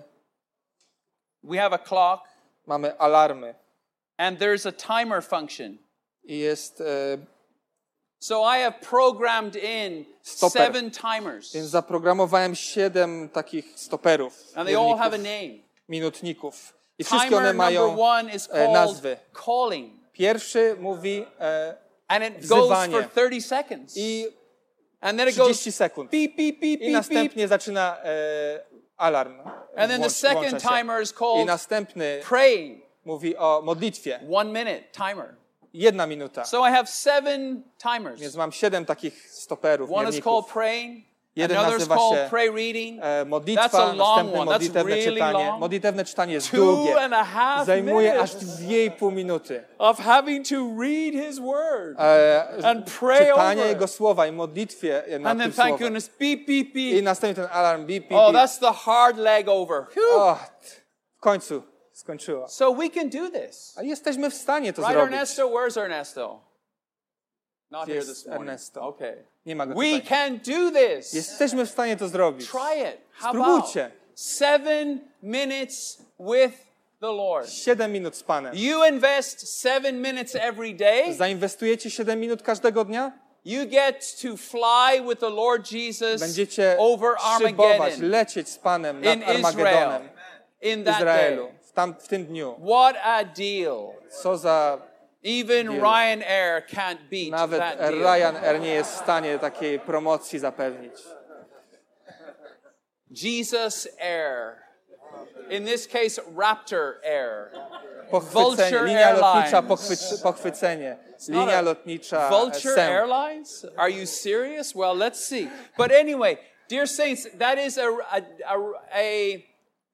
We have a clock, mamy alarmy and there's a timer function. i jest, e, So I have programmed in Stopper. seven timers, więc zaprogramowałem siedem takich stoperów, and they all have a mierników, name. minutników. I wszystkie one Timer number mają one is e, called nazwy. calling, Pierwszy mówi e, and it goes wzywanie. for thirty seconds, i and then it goes trzydzieści sekund. beep beep beep I beep beep, następnie zaczyna e, alarm. and then the Włącz- second włącza się. timer is I called następny praying, mówi o modlitwie. one minute timer. Jedna minuta. So I have seven timers. Więc mam siedem takich stoperów, One is mierników. called praying, Jeden another is nazywa called się pray reading. e, That's a modlitwa, long następne one. That's modlitewne really czytanie. long. Modlitewne czytanie jest Two długie. and a half Zajmuje minutes aż dwie i pół minuty. of having to read His Word E, and pray czytanie over Jego it. słowa i modlitwie nad And then tym thank słowem. goodness, beep, beep, I beep. następnie ten alarm bip, bip, Oh, bip. that's the hard leg over. Phew. O, w końcu skończyło. So we can do this. A jesteśmy w stanie to Right, zrobić. Ernesto? Where's Ernesto? Not here Jest this morning. Ernesto. Okay. Nie ma go We tutaj. can do this. Jesteśmy w stanie to zrobić. Try it. How about Spróbujcie. seven minutes with the Lord? Siedem minut z Panem. You invest seven minutes every day. Zainwestujecie siedem minut każdego dnia? You get to fly with the Lord Jesus Będziecie over szybować, Armageddon lecieć z Panem in nad Armagedonem Israel in w that Izraelu day. w, tam, w tym dniu. What a deal. Co za... Even Deal. Ryanair can't beat Nawet that deal. Ryanair nie jest w stanie takiej promocji zapewnić. Jesus Air. In this case, Raptor Air. Pochwycenie, Vulture linia lotnicza, Airlines. pochwyc, pochwycenie. not Linia a lotnicza Vulture Sęp. Airlines? Are you serious? Well, let's see. But anyway, dear saints, that is a, a, a, a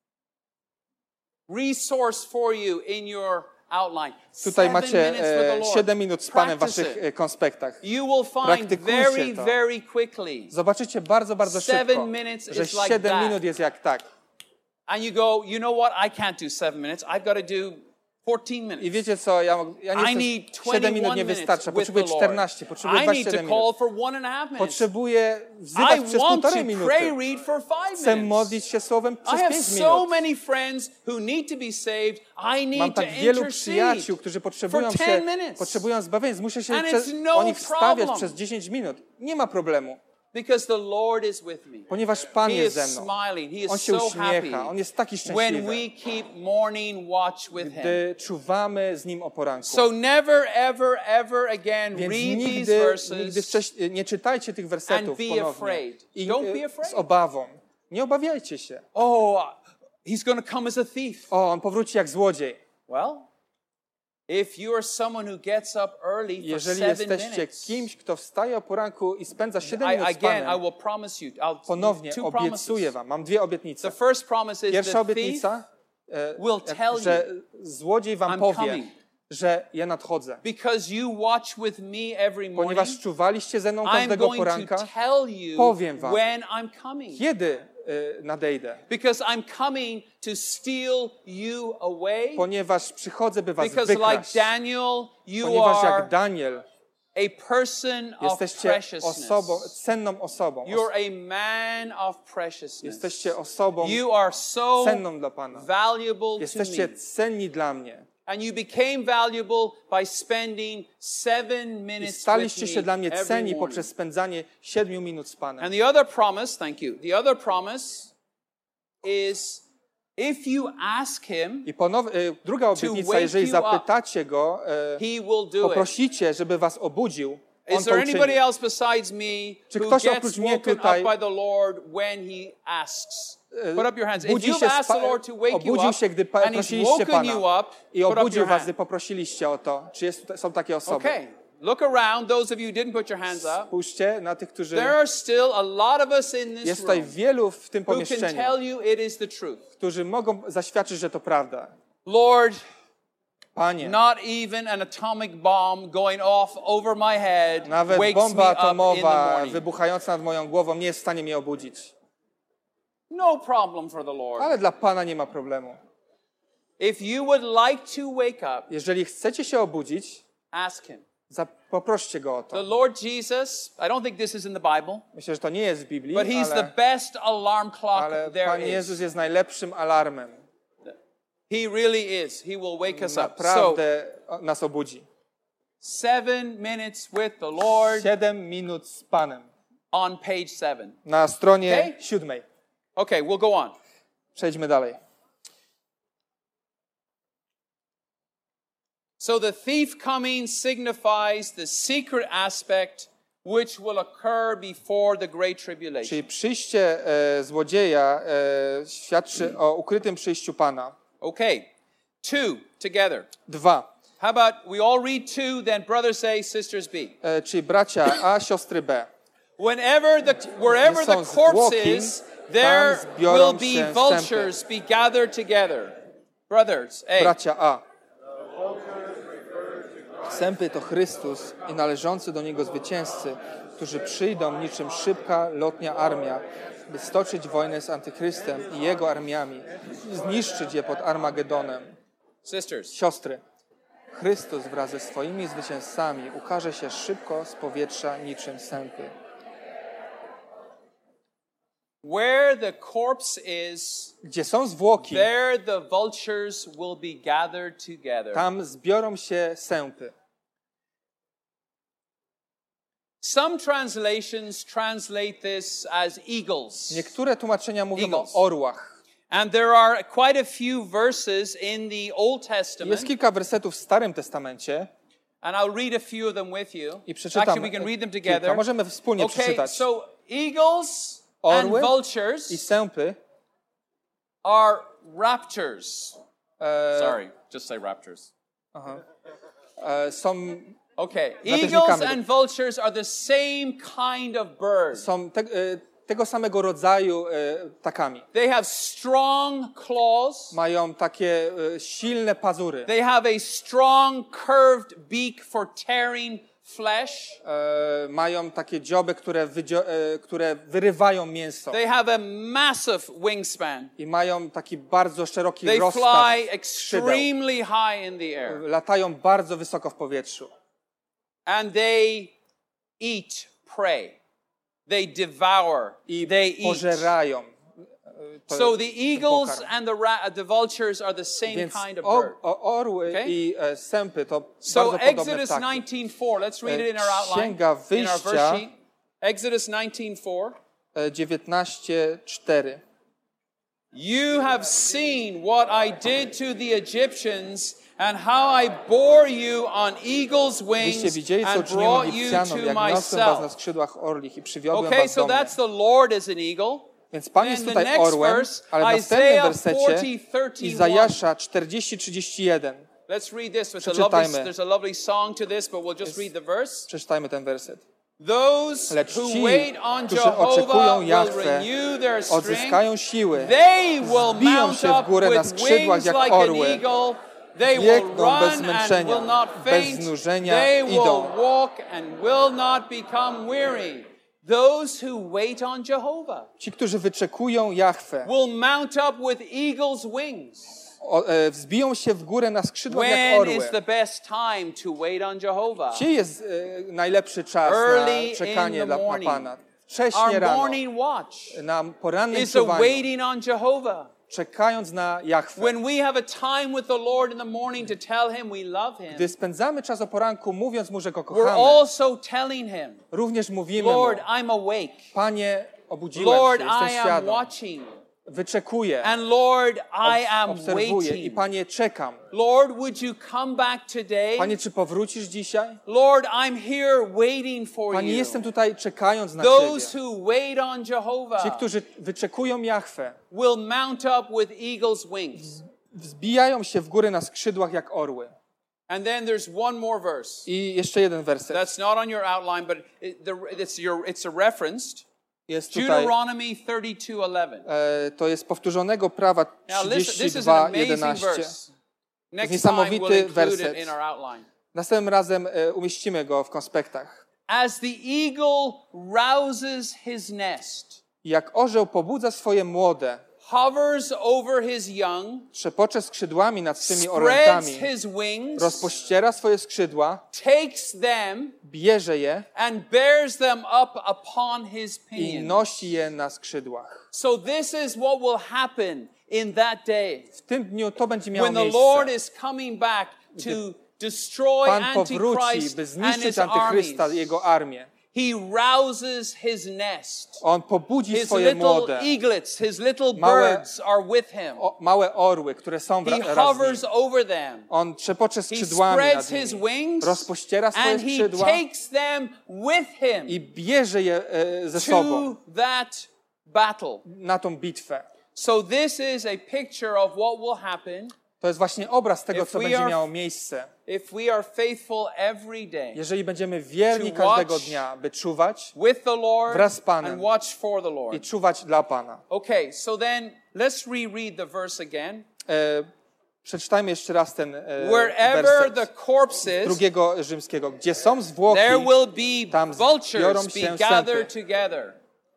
resource for you in your outline. Tutaj Seven macie minutes with the e, Lord. siedem minut z Panem w Practice waszych it. e, konspektach. You will find Praktykujcie very, to. very quickly. Zobaczycie bardzo, bardzo Seven szybko, minutes że is like siedem that. minut jest jak tak. And you go, you know what? I can't do seven minutes. I've got to do fourteen minutes. I wiecie co, ja, ja I nie need chcę, siedem minut nie minutes wystarcza, with potrzebuję the Lord. czternaście, potrzebuję I need to dwadzieścia siedem call minut. for one and a half minutes. Potrzebuję I wzywać przez want to półtorej minuty. pray, read for five Chcę minutes. modlić się słowem I przez have pięć so minut. many friends who need to be saved. I Mam need to tak wielu intercede przyjaciół, którzy potrzebują for się, ten minutes. potrzebują zbawienia, więc muszę się And przez, it's no o nich stawiać problem. przez dziesięć minut. Nie ma problemu, Because the Lord is with me. ponieważ Pan He jest is ze mną. smiling. He On is się so happy uśmiecha, On jest taki when szczęśliwy, we keep morning watch with Him. gdy czuwamy z Nim o poranku. So never, ever, ever again Więc read these nigdy, verses nigdy wcześniej nie czytajcie tych wersetów and be ponownie afraid. i Don't be e, afraid. z obawą. Nie obawiajcie się. Oh, He's going to come as a thief. O, On powróci jak złodziej. Well, if you are someone who gets up early for Jeżeli seven jesteście minutes, kimś, kto wstaje o poranku i spędza siedem I, minut z again, I Panem, will promise you. I'll ponownie two obiecuję promises. wam, mam dwie obietnice. The first promise is Pierwsza the thief obietnica, e, will jak- tell że złodziej wam I'm powie, coming. że ja nadchodzę. because you watch with me every morning. Ponieważ czuwaliście ze mną I'm każdego going to poranka, tell you powiem wam. when I'm coming. kiedy e, nadejdę. Because I'm coming to steal you away. Ponieważ przychodzę, by was Because like wykraść. Daniel, you Ponieważ jak are Daniel a person of jesteście preciousness. osobą, cenną osobą. You're a man of preciousness. Jesteście osobą You are so cenną dla Pana. valuable to Jesteście me. cenni dla mnie. And you became valuable by spending seven I minutes with staliście się me dla mnie every ceni morning. poprzez spędzanie siedmiu minut z Panem. And the other promise, thank you. The other promise is if you ask him, I ponow, e, druga obietnica, wake jeżeli you up, zapytacie Go, e, he will do it. poprosicie, żeby was obudził, On Is to there uczyni. anybody else besides me Czy who ktoś gets oprócz mnie woken tutaj, up by the Lord when he asks? e, Put up your hands. If budzi you've się asked the spa- Lord to wake you obudził up się, gdy pa- and he's prosiliście woken you Pana up, i put up obudził your was, gdy hand. poprosiliście o to. Czy jest, są takie osoby? Okay. Look around, those of you who didn't put your hands up. Spójrzcie na tych, którzy... There are still a lot of us in this Jest tutaj room wielu w tym who can pomieszczeniu, tell you it is the truth. którzy mogą zaświadczyć, że to prawda. Lord, Panie, not even an atomic bomb going off over my head nawet wakes bomba me up in the atomowa morning. wybuchająca nad moją głową nie jest w stanie mnie obudzić. No problem for the Lord. Ale dla Pana nie ma problemu. If you would like to wake up, Jeżeli chcecie się obudzić, ask him. za- poproście Go o The to. Lord Jesus, I don't think this is in the Bible, Myślę, że to nie jest w Biblii, but he's the ale, best alarm clock ale there Pan is. Jezus jest najlepszym alarmem. He really is. He will wake us up. So, Naprawdę o- nas obudzi. seven minutes with the Lord Siedem minut z Panem. on page seven. Na stronie Okay. siódmej. Okay, we'll go on. Przejdźmy dalej. So the thief coming signifies the secret aspect which will occur before the great tribulation. Czyli przyjście e, złodzieja e, świadczy o ukrytym przyjściu Pana. Okay, two together. Dwa. How about we all read two, then brothers A, sisters B. E, czyli bracia A, siostry B. Whenever the wherever the Są corpse zwłoki, is, there tam zbiorą will się be vultures be gathered together. Brothers A. Bracia A. Sępy to Chrystus i należący do Niego zwycięzcy, którzy przyjdą niczym szybka, lotnia armia, by stoczyć wojnę z Antychrystem i Jego armiami i zniszczyć je pod Armagedonem. Sisters. Siostry, Chrystus wraz ze swoimi zwycięzcami ukaże się szybko z powietrza niczym sępy. Where the corpse is, Gdzie są zwłoki, there the vultures will be gathered together. tam zbiorą się sępy. Some translations translate this as eagles. Niektóre tłumaczenia mówią Eagles. o orłach. And there are quite a few verses in the Old Jest Testament, kilka wersetów w Starym Testamencie and I'll read a few of them with you. i przeczytam Actually, we can read them kilka. together. Możemy wspólnie Okay, przeczytać. so eagles Orły and vultures I sępy are raptors. e, Sorry, just say raptors. aha, e, są, Okay, Drapieżnikami. eagles and vultures are the same kind of bird. są te, e, tego samego rodzaju e, ptakami. They have strong claws. Mają takie e, silne pazury. They have a strong curved beak for tearing flesh. E, mają takie dzioby, które, wydzio- e, które wyrywają mięso. They have a massive wingspan. I mają taki bardzo szeroki They rozstaw fly skrzydeł. extremely high in the air. Latają bardzo wysoko w powietrzu. And they eat prey. They devour. I They eat. pożerają. To So jest the ten eagles pokarm. and the ra- the vultures are the same Więc kind of o, bird. o, orły Okay? i e, sępy to So bardzo podobne Exodus ptaki. nineteen four. Let's read it in our outline. Księga In our verse Wyjścia sheet. Exodus nineteen four. e, dziewiętnaście cztery. You have seen what I did to the Egyptians and how I bore you on eagle's Wyście wings widzieli, co and uczyniłem brought you Egipcjanom, to jak niosłem was na myself. skrzydłach orlich i przywiodłem Okay, was so do mnie. that's the Lord as an eagle. Więc Pan Then jest the tutaj next orłem, verse, ale w następnym Isaiah wersecie forty thirty-one. Izajasza czterdzieści trzydzieści jeden. Let's read this. It's a lovely, Przeczytajmy. there's a lovely song to this, but we'll just read the verse. Przeczytajmy ten werset. Those Lecz who ci, wait on którzy Jehovah oczekują will Jahwe, renew their strength. odzyskają siły, They will zbiją mount się w up górę na with skrzydłach wings jak like an orły, eagle. They will biegną bez run and zmęczenia, will not bez faint. znużenia They will idą. walk and will not become weary. Those who wait on Jehovah Ci, którzy wyczekują Jahwe, will mount up with eagle's wings. o, e, wzbiją się w górę na skrzydłach jak When orły. is the best time to wait on Jehovah? Gdzie jest e, najlepszy czas Early na czekanie in the dla na morning. Pana? Wcześnie Our rano, morning watch na porannym is a czuwaniu, waiting on Jehovah. czekając na Jahwe. When we have a time with the Lord in the morning to tell Him we love Him, Gdy spędzamy czas o poranku, mówiąc Mu, że Go we're kochamy, also telling Him, również mówimy Mu, Lord, I'm awake. Panie, obudziłem Lord, się, jestem I am świadom, watching. wyczekuję, And Lord, I am obserwuję i waiting. Panie, czekam. Lord, would you come back today? Panie, czy powrócisz dzisiaj? Lord, I'm here waiting for Panie, you. jestem tutaj czekając na Those Ciebie. who wait on Jehovah Ci, którzy wyczekują Jahwe, will mount up with eagle's wings. wzbijają się w górę na skrzydłach jak orły. And then there's one more verse. I jeszcze jeden werset. That's not on your outline, but it, the, it's, your, it's a referenced. Jest tutaj, Deuteronomy thirty-two eleven. e, to jest powtórzonego prawa Now listen, trzydzieści this is an dwa amazing jedenaście. verse. Next niesamowity time we'll include werset. it in our outline. Następnym razem e, umieścimy go w konspektach. As the eagle rouses his nest, Jak orzeł pobudza swoje młode, hovers over his young, trzepocze skrzydłami nad swymi spreads orętami, his wings, rozpościera swoje skrzydła, takes them bierze je and bears them up upon his i pinions. nosi je na skrzydłach. So this is what will happen in that day. W tym dniu to będzie miało When the Lord miejsce. is coming back to destroy Pan powróci, Antichrist by and zniszczyć his Antychrysta i armies. jego armię. He rouses his nest. On pobudzi His swoje little młode, eaglets, his little Małe- birds are with him. o, małe orły, które są He wra- raz z hovers nim. over them. On trzepocze He skrzydłami spreads nad his nimi, wings rozpościera swoje and he skrzydła takes them with him i bierze je e, ze sobą to that battle. na tą bitwę. So this is a picture of what will happen To jest właśnie obraz tego, If co we będzie are- miało miejsce. if we are faithful every day Jeżeli będziemy wierni To każdego watch dnia, by czuwać with the Lord wraz z Panem and watch for the i Lord. czuwać dla Pana. Okay, so then let's reread the verse again. E, przeczytajmy jeszcze raz ten e, Wherever werset the corpses, drugiego rzymskiego. Gdzie są zwłoki, there will be tam zbiorą vultures się be gathered sępy. together.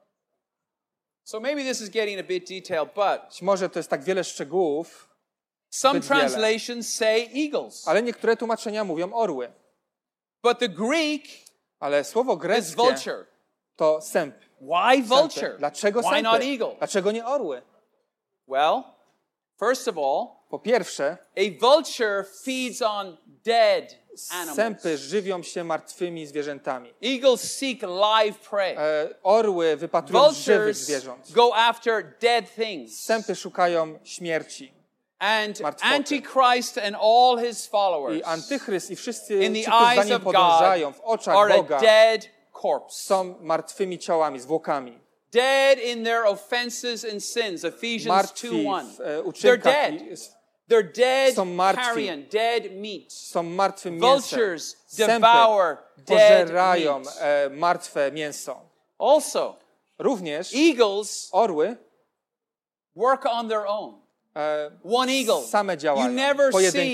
So maybe this is getting a bit detailed, but być może to jest tak wiele szczegółów, some zbyt wiele. translations say eagles. ale niektóre tłumaczenia mówią orły. But the Greek Ale słowo is greckie vulture. to sęp. Why Sępy. vulture? Dlaczego Why sępy? not eagle? Dlaczego nie orły? Well, first of all, Po pierwsze, a vulture feeds on dead animals. sępy żywią się martwymi zwierzętami. Eagles seek live prey. E, orły wypatrują żywych Vultures zwierząt. go after dead things. Sępy szukają śmierci. And martwoty. Antichrist and all his followers I Antychryst i wszyscy in ci, the którzy za eyes nim of God podążają w oczach are a Boga, dead corpse. są martwymi ciałami, zwłokami. Dead in their offenses and sins. Ephesians Martwi two one. w e, They're uczynkach, dead. i- They're dead Są martwi. carrion, dead meat. są martwym mięsem. Vultures Sępy devour dead pożerają meat. e, martwe mięso. Also, Również eagles orły work on their own. e, One eagle. same działają, You never pojedynkę. see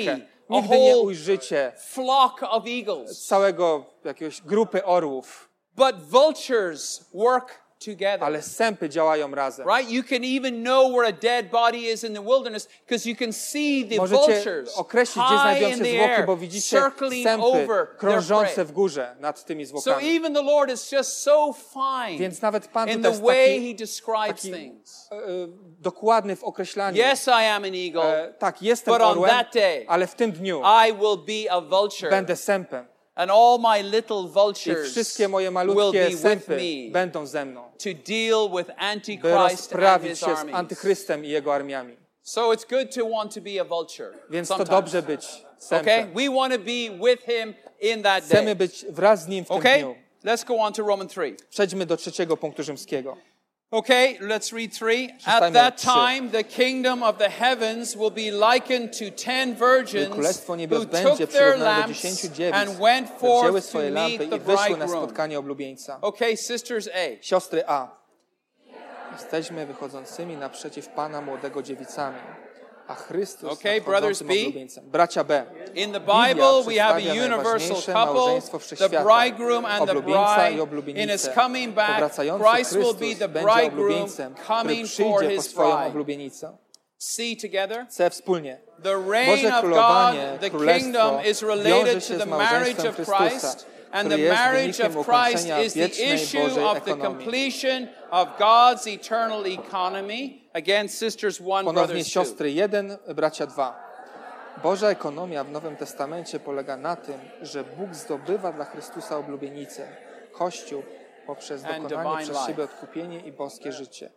Nigdy nie whole ujrzycie flock of eagles. całego jakiegoś grupy orłów, But vultures work together. ale sępy działają razem. Right? You can even know where a dead body is in the wilderness because you can see the Możecie vultures określić, gdzie high znajdują in się the zwłoki, air, bo widzicie circling sępy over their krążące prey. w górze nad tymi So zwłokami. even the Lord is just so fine Więc nawet Pan in tutaj the jest way taki, He describes taki things. e, dokładny w określaniu. Yes, I am an eagle, E, tak, jestem but on orłem, that day ale w tym dniu I will be a vulture. będę sępem. And all my little I vultures wszystkie moje will malutkie be with sępy me będą ze mną, to deal with by Antichrist and rozprawić his się z armies. Antychrystem i jego armiami. So it's good to want to be a vulture. Więc to sometimes. dobrze być Okay? sępem. We want to be with him in that Chcemy day. być wraz z Nim w tym Okay? dniu. Let's go on to Roman three. Przejdźmy do trzeciego punktu rzymskiego. Okay, let's read three. At Przeczytajmy that trzy. time, the kingdom of the heavens will be likened to ten virgins Królestwo who niebios took będzie their przyrównane do lamps dziesięciu dziewic, and went które wzięły forth to swoje lampy meet i the wyszły na bridegroom. spotkanie oblubieńca. Okay, sisters A. Siostry A. Jesteśmy wychodzącymi naprzeciw Pana młodego dziewicami, a Chrystus Okay, brothers nadchodzącym B. oblubieńcem. Bracia B. In the Biblia Bible, we have a przedstawia universal najważniejsze couple, małżeństwo the wszechświata. bridegroom and the Oblubieńca i bride. oblubienicę. In his coming back, Powracający Christ will Chrystus be the będzie bridegroom oblubieńcem, który coming for przyjdzie po his swoją bride. oblubienicę. See together? C wspólnie. The reign Boże of królowanie, God, the królestwo kingdom is wiąże related się to z the marriage małżeństwem of Chrystusa, Christ, and który the jest marriage wynikiem of Christ ukończenia is the wiecznej issue Bożej of the ekonomii. completion of God's eternal economy. Again, sisters one, Ponownie brothers two. siostry jeden, bracia dwa. Boża ekonomia w Nowym Testamencie polega na tym, że Bóg zdobywa dla Chrystusa oblubienicę, Kościół, poprzez And dokonanie divine przez life. siebie odkupienie i boskie życie.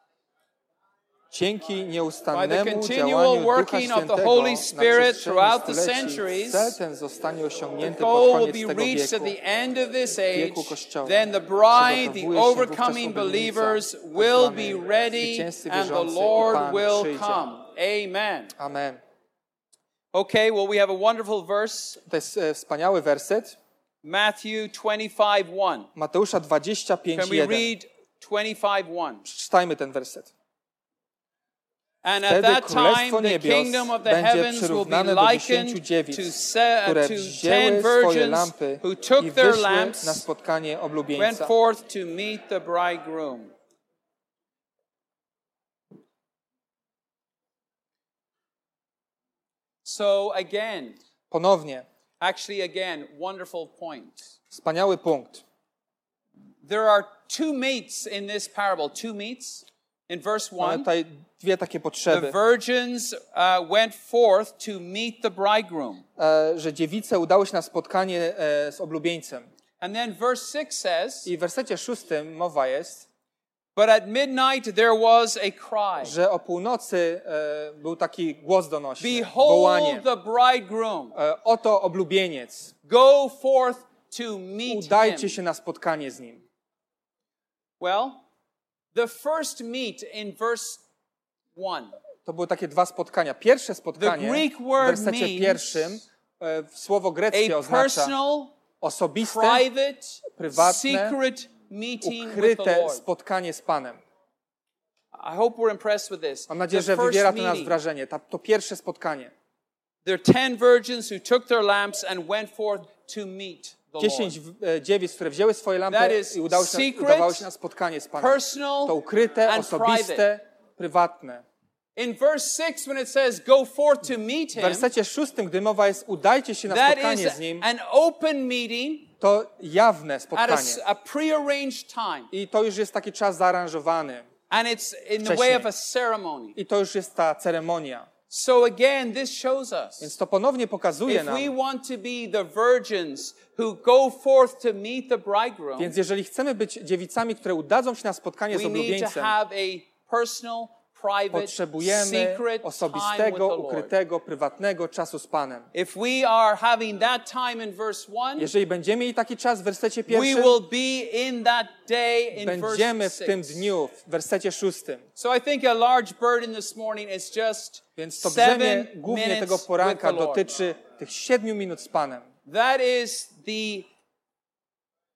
Dzięki By the nieustannemu continual działaniu Ducha working of the Świętego Holy na Spirit przestrzeni throughout the stuleci, centuries, cel ten zostanie the osiągnięty goal pod will koniec be tego reached at wieku. the end of this age. wieku Kościoła. Then the bride, the Przygotowuje się overcoming wówczas oblubinica, believers tak will zwany be ready zwycięzcy and the wierzący, i Lord Pan will przyjdzie. come. Amen. Amen. Okay, well, we have a wonderful verse, To jest e, wspaniały werset. Matthew twenty-five one. Mateusza dwadzieścia pięć Can we jeden. read twenty-five one? Przeczytajmy ten werset. And at Wtedy that Królestwo time, the Niebios kingdom of the będzie heavens will be przyrównane do dziesięciu likened dziewic, to, se- które to ten wzięły swoje virgins lampy who took i their wyszły na lamps, spotkanie went oblubieńca. forth to meet the bridegroom. So again, Ponownie, actually again, wonderful point. wspaniały punkt. There are two meats in this parable, two meats. In verse Mamy one, tutaj dwie takie the potrzeby, virgins uh, went forth to meet the bridegroom. e, że dziewice udały się na spotkanie e, z oblubieńcem. And then verse six says, I w wersecie szóstym mowa jest, but at midnight there was a cry. że o północy e, był taki głos donośny, wołanie. Behold the bridegroom. E, oto oblubieniec, Go forth to meet udajcie him. się na spotkanie z nim. Well, the first meet in verse one. To były takie dwa spotkania. Pierwsze spotkanie The Greek w word wersecie means pierwszym, e, słowo greckie A oznacza personal, osobiste, private, prywatne, secret meeting with the ukryte Lord. spotkanie z Panem. I hope we're impressed with this. Mam nadzieję, The że first wywiera to na nas meeting. wrażenie. Ta, to pierwsze spotkanie. There are ten virgins who took their lamps and went forth to meet the Dziesięć Lord. e, dziewic, które wzięły swoje That lampy is i udały się, secret, udawały się na spotkanie z Panem. personal, To ukryte, and osobiste, private. prywatne. In verse six, when it says, go forth to meet W him, wersecie szóstym, gdy mowa jest udajcie się na that spotkanie is z Nim, an open meeting to jawne at a, spotkanie. s- a prearranged time. I to już jest taki czas zaaranżowany. And it's in the way Wcześniej. of a ceremony. I to już jest ta ceremonia. So again, this shows us, Więc to ponownie pokazuje if nam. we want to be the virgins who go forth to meet the bridegroom, Więc jeżeli chcemy być dziewicami, które udadzą się na spotkanie z we need to oblubieńcem, have a personal, private, potrzebujemy secret time with osobistego, the Lord. ukrytego, prywatnego czasu z Panem. If we are having that time in verse one, Jeżeli będziemy mieli taki czas w wersecie we pierwszym, will be in that day in będziemy verse w tym six. dniu, w wersecie szóstym. So I think a large burden this morning is just Więc to brzemię seven głównie tego minutes with poranka the Lord. dotyczy tych siedmiu minut z Panem. That is the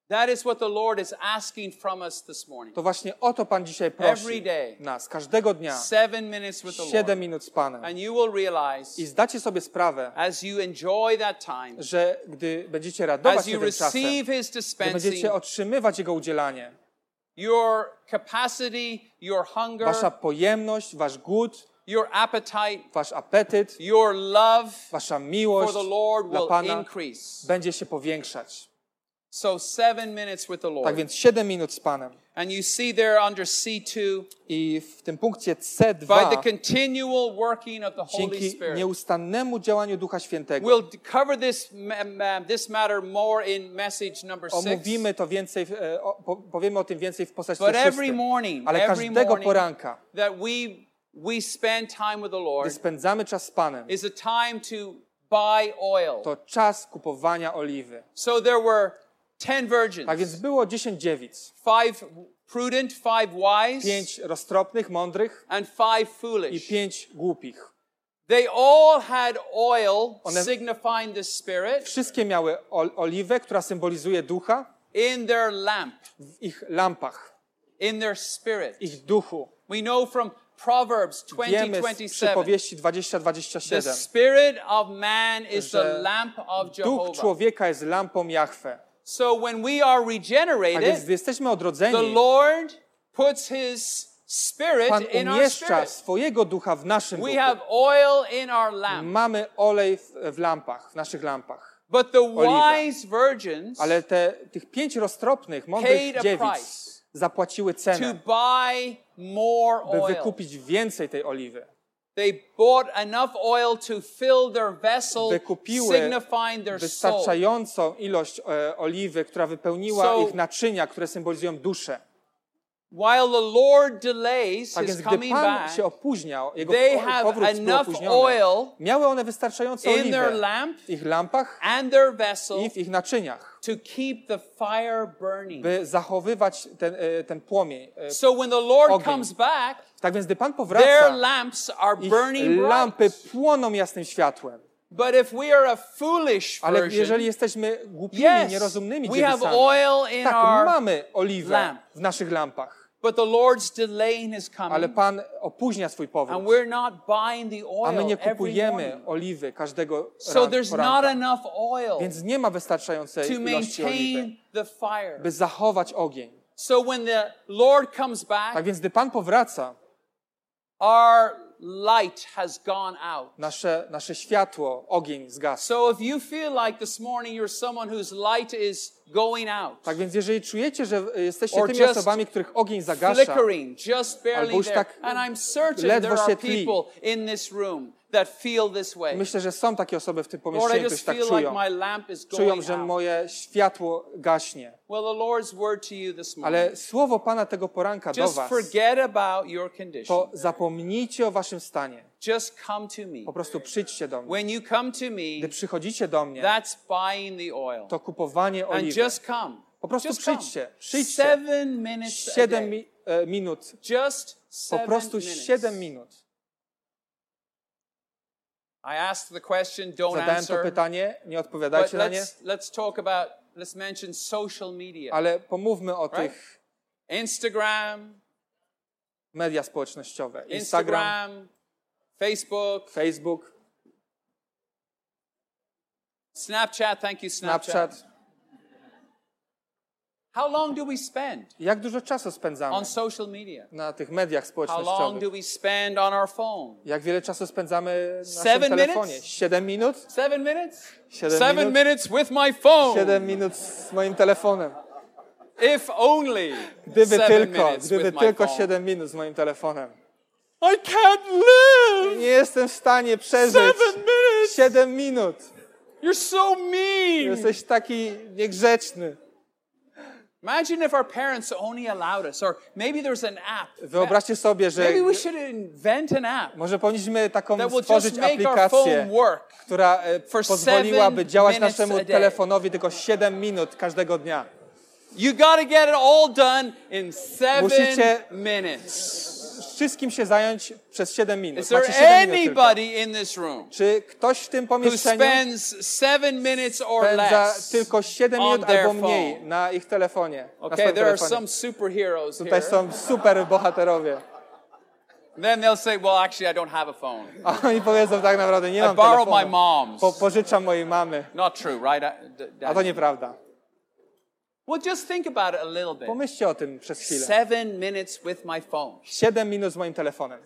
That is what the Lord is asking from us this morning. To właśnie o to Pan dzisiaj Every prosi day. nas, każdego dnia, Seven minutes with the Lord. siedem minut z Panem. And you will realize, I zdacie sobie sprawę, as you enjoy that time, że gdy będziecie radować as się you tym czasem, receive His gdy dispensing, będziecie otrzymywać Jego udzielanie, your capacity, your hunger, wasza pojemność, wasz głód, your appetite, wasz apetyt, your love wasza for miłość the Lord dla will Pana increase. będzie się powiększać. So seven minutes with the Lord. Tak więc siedem minut z Panem. And you see there under C two, I w tym punkcie C by dwa, the continual working of the Holy dzięki Spirit. nieustannemu działaniu Ducha Świętego, We'll cover this, ma- ma- this matter more in message number six. omówimy to więcej, e, o, po- powiemy o tym więcej w But poselstwie every szóstym. morning, Ale every każdego morning poranka, that we we spend time with the gdy Lord spędzamy czas z Panem, is a time to buy oil. to czas kupowania oliwy. So there were ten virgins, Tak więc było dziesięć dziewic, five prudent, five wise, pięć roztropnych, mądrych and five i foolish. pięć głupich. They all had oil One- signifying the Spirit Wszystkie miały ol- oliwę, która symbolizuje Ducha, in their lamp, w ich lampach, in their spirit. ich duchu. We know from Proverbs twenty Wiemy z twenty-seven, przypowieści dwadzieścia dwadzieścia the siedem, spirit of man is że the lamp of duch Jehovah. człowieka jest lampą Jahwe. So when we are Tak więc regenerated, gdy jesteśmy the odrodzeni, Lord puts His Spirit Pan in our umieszcza spirit. swojego ducha w naszym We duchu. have oil in our lamp. Mamy olej w, w lampach, w naszych lampach. But the Oliwa. wise virgins Ale te, tych pięć roztropnych, Paid mądrych a dziewic price zapłaciły to cenę, buy more by oil. wykupić więcej tej oliwy. They bought enough oil to fill their vessel, Wykupiły signifying their soul. wystarczającą ilość e, oliwy, która wypełniła So- ich naczynia, które symbolizują duszę. While the Lord delays Tak His więc gdy coming Pan back, się opóźniał, Jego they po- have powrót był enough opóźniony, oil miały one wystarczająco in their oliwy lamp w ich lampach and their vessel i w ich naczyniach, to keep the fire burning. by zachowywać ten, e, ten płomień. e, So when the Lord Ogień. comes back, Tak więc gdy Pan their powraca, lamps are ich burning lampy bright. płoną jasnym światłem. But if we are a foolish Ale version, jeżeli jesteśmy głupimi, yes, nierozumnymi we have dziewicami, oil in tak, our mamy oliwę lamp. w naszych lampach, but the Lord's delaying His ale coming, Pan opóźnia swój and powrót, we're not buying the a my oil nie every kupujemy morning. oliwy każdego So ran- there's not poranka. enough oil Więc nie ma wystarczającej to ilości oliwy, maintain the fire. by zachować ogień. So when the Lord comes back, Tak więc gdy Pan powraca, our light has gone out. nasze, nasze światło, ogień zgasł. So if you feel like this morning you're someone whose light is going out, Tak więc jeżeli czujecie, że jesteście Or tymi just osobami, których ogień zagasza, flickering, just barely Albo już there, tak and I'm certain ledwo there are się tli. people in this room that feel this way. myślę, że są takie osoby w tym Lord, I pomieszczeniu, just które tak feel like czują. my lamp is Czują, going że out. moje światło gaśnie. Well, the Lord's word to you this morning. Ale słowo Pana tego poranka do Just was, forget about your condition. to zapomnijcie o waszym stanie. Just come to me. Po prostu przyjdźcie do mnie. When you come to Gdy me, przychodzicie do mnie, that's buying the oil. to kupowanie And oliwy. just come. Po prostu Just come. przyjdźcie. Przyjdźcie. Seven minutes a Siedem day. mi, e, minut. Just Po seven prostu minutes. siedem minut. I asked the question, don't Zadałem to answer. pytanie, nie But odpowiadajcie na nie, let's, let's talk about, let's mention social media. ale pomówmy o Right? tych Instagram, media społecznościowe. Instagram, Instagram, Facebook, Facebook, Snapchat. Thank you, Snapchat. Snapchat. How long do we spend Jak dużo czasu spędzamy on social media? na tych mediach How long społecznościowych? do we spend on our phone? Jak wiele czasu spędzamy w Seven naszym telefonie? minutes? Siedem minut? Seven minutes? Siedem Seven minut? minutes with my phone. Siedem minut z moim telefonem. If only Gdyby seven tylko, minutes gdyby with my tylko phone. siedem minut z moim telefonem. I can't live. Nie jestem w stanie przeżyć Seven minutes. siedem minut. You're so mean. Jesteś taki niegrzeczny. Imagine if our parents only allowed us, or maybe there's an app. Wyobraźcie sobie, że Maybe we should invent an app może powinniśmy taką that will stworzyć just make our aplikację, phone work. która e, for pozwoliłaby seven działać minutes naszemu a day. telefonowi tylko siedem minut każdego dnia. You got to get it all done in seven Musicie- minutes. Wszystkim się zająć przez siedem minut. Is there Macie siedem minut tylko. anybody in this room Czy ktoś w tym who pomieszczeniu spends seven minutes or spędza less tylko siedem on minut their albo mniej phone? na ich telefonie? Na Okay, swoim there are telefonie. some superheroes Tutaj here. są super bohaterowie. Then they'll say, well, actually, I don't have a phone. A oni powiedzą tak naprawdę, nie I mam borrowed my telefonu. mom's. Po, pożyczam mojej mamy. Not true, right? I- d- A to nieprawda. Well, just think about it a little bit. Pomyślcie o tym przez chwilę. Seven minutes with my phone. siedem minut z moim telefonem.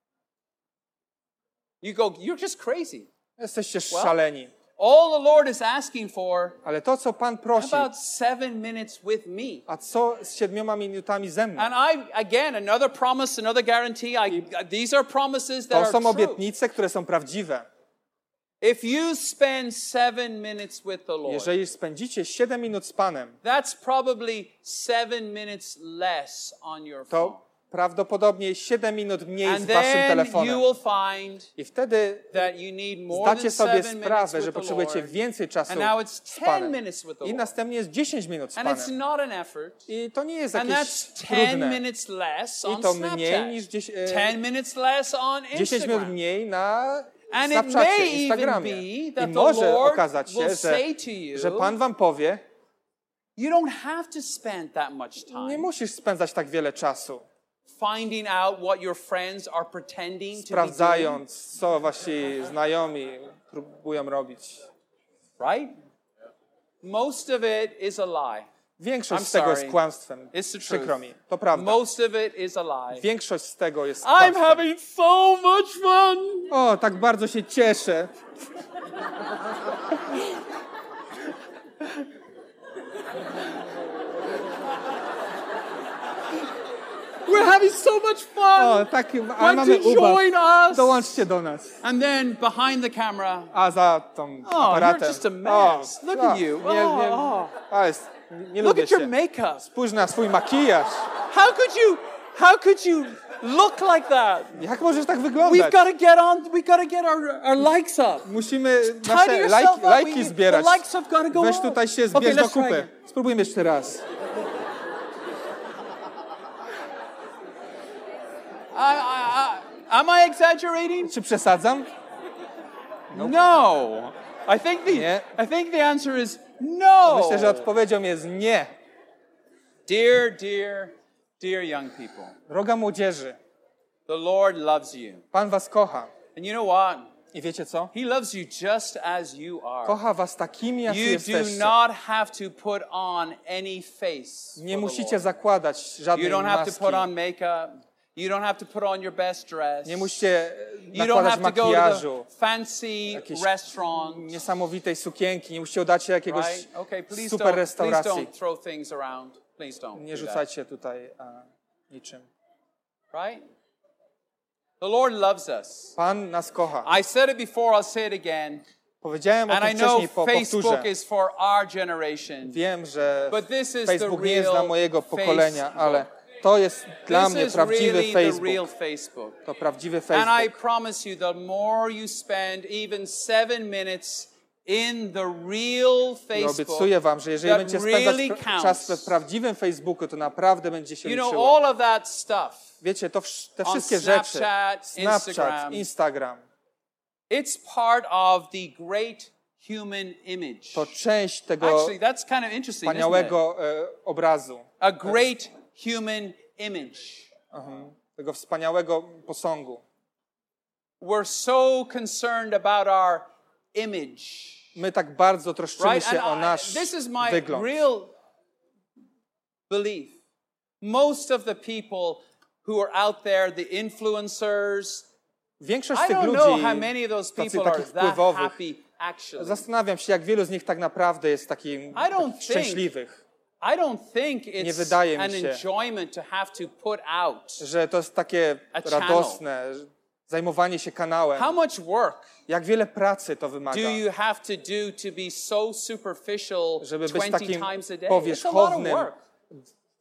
You go, you're just crazy. Jesteście szaleni. All the Lord is asking for, Ale to, co Pan how prosi, about seven minutes with me? a co z siedmioma minutami ze mną? And I, again, another promise, another guarantee. I, these are promises that To are są true. obietnice, które są prawdziwe. If you spend seven minutes with the Lord, Jeżeli spędzicie siedem minut z Panem, that's probably seven minutes less on your phone. to prawdopodobnie siedem minut mniej z And waszym then telefonem. you will find I wtedy that you need more zdacie than sobie seven minutes sprawę, with że the potrzebujecie Lord. więcej czasu And now it's z ten Panem. minutes with the I Lord. następnie jest dziesięć minut z And it's Panem. not an effort. I to nie jest And jakieś that's ten trudne. minutes less I on to mniej Snapchat. niż dziesięć, e, ten minutes less on dziesięć minut Instagram. mniej na And it Snapchacie, may even Instagramie. be I that the może Lord okazać will się, że, say to you, że Pan wam powie, you don't have to spend that much nie time musisz spędzać tak wiele czasu, finding out what your friends are pretending to be doing. sprawdzając, co wasi znajomi próbują robić. Right? Most of it is a lie. Większość I'm z tego sorry. jest kłamstwem. It's the Przykro truth. mi. To prawda. Most of it is a lie. Większość z tego jest I'm kłamstwem. having so much fun. O, tak bardzo się cieszę. We're having so much fun. O, tak, a Want mamy to ubaw. join us? Dołączcie do nas. And then behind the camera, A za tą oh, aparatem. you're just a mess. Look o, at you. Nie, nie, Oh, a jest, nie look lubię at your się. makeup. Spójrz na swój makijaż. How could you? How could you look like that? Jak możesz tak We've wyglądać? got to get on. We've got to get our, our likes up. Musimy Tidy nasze yourself lajki, up. lajki We- zbierać. The likes have got to go Weź up. tutaj się Okay, zbierz do let's try kupy. again. Spróbujmy jeszcze raz. I, I, I, am I exaggerating? Czy przesadzam? No. I think the Nie. I think the answer is no. Myślę, że odpowiedzią jest nie. Dear, dear, dear young people, Droga młodzieży, the Lord loves you. Pan was kocha. And you know what? I wiecie co? He loves you just as you are. Kocha was takimi, jacy You do jesteście. not have to put on any face. Nie for the musicie Lord. zakładać You żadnej don't have to maski. put on makeup. You don't have to put on your best dress. Nie musicie You don't nakładać have to go to makijażu, the fancy Jakieś restaurant. niesamowitej sukienki. Nie musicie udać się do jakiegoś Right? Okay, please super don't, please restauracji. don't throw things around. Please don't. Nie do that. rzucajcie tutaj a, niczym. Right? The Lord loves us. Pan nas kocha. I said it before, I'll say it again. Powiedziałem o And I tym know wcześniej, po, Facebook powtórzę. is for our generation. Wiem, że But this is Facebook the nie jest dla real mojego pokolenia, Facebook. ale to jest dla This mnie is prawdziwy really the real Facebook. Facebook. To prawdziwy And I Facebook. promise you, the more you spend even seven minutes in the real I Facebook, obiecuję wam, że jeżeli that będziecie spędzać really pra- czas we counts. prawdziwym Facebooku, to naprawdę będzie się You know, liczyło. all of that stuff, Wiecie, to wsz- te on wszystkie rzeczy, Snapchat, Snapchat, Instagram, Instagram, it's part of the great human image. to część tego Actually, that's kind of interesting, isn't it? wspaniałego e, obrazu, A great human image. mhm, tego wspaniałego posągu. We're so concerned about our image. My tak bardzo troszczymy Right? się o And I, nasz this is my wygląd. real belief. Most of the people who are out there, the influencers, Większość I z tych don't ludzi, know how many of those tacy people are takich that wpływowych, happy actually. zastanawiam się, jak wielu z nich tak naprawdę jest takim, I don't takich think- szczęśliwych, I don't think Nie it's wydaje mi an się. enjoyment to have to put out. że to jest takie A channel. radosne, zajmowanie się kanałem. How much work Jak wiele pracy to wymaga, do you have to do to be so superficial żeby być twenty takim times a day? It's a lot of powierzchownym, work.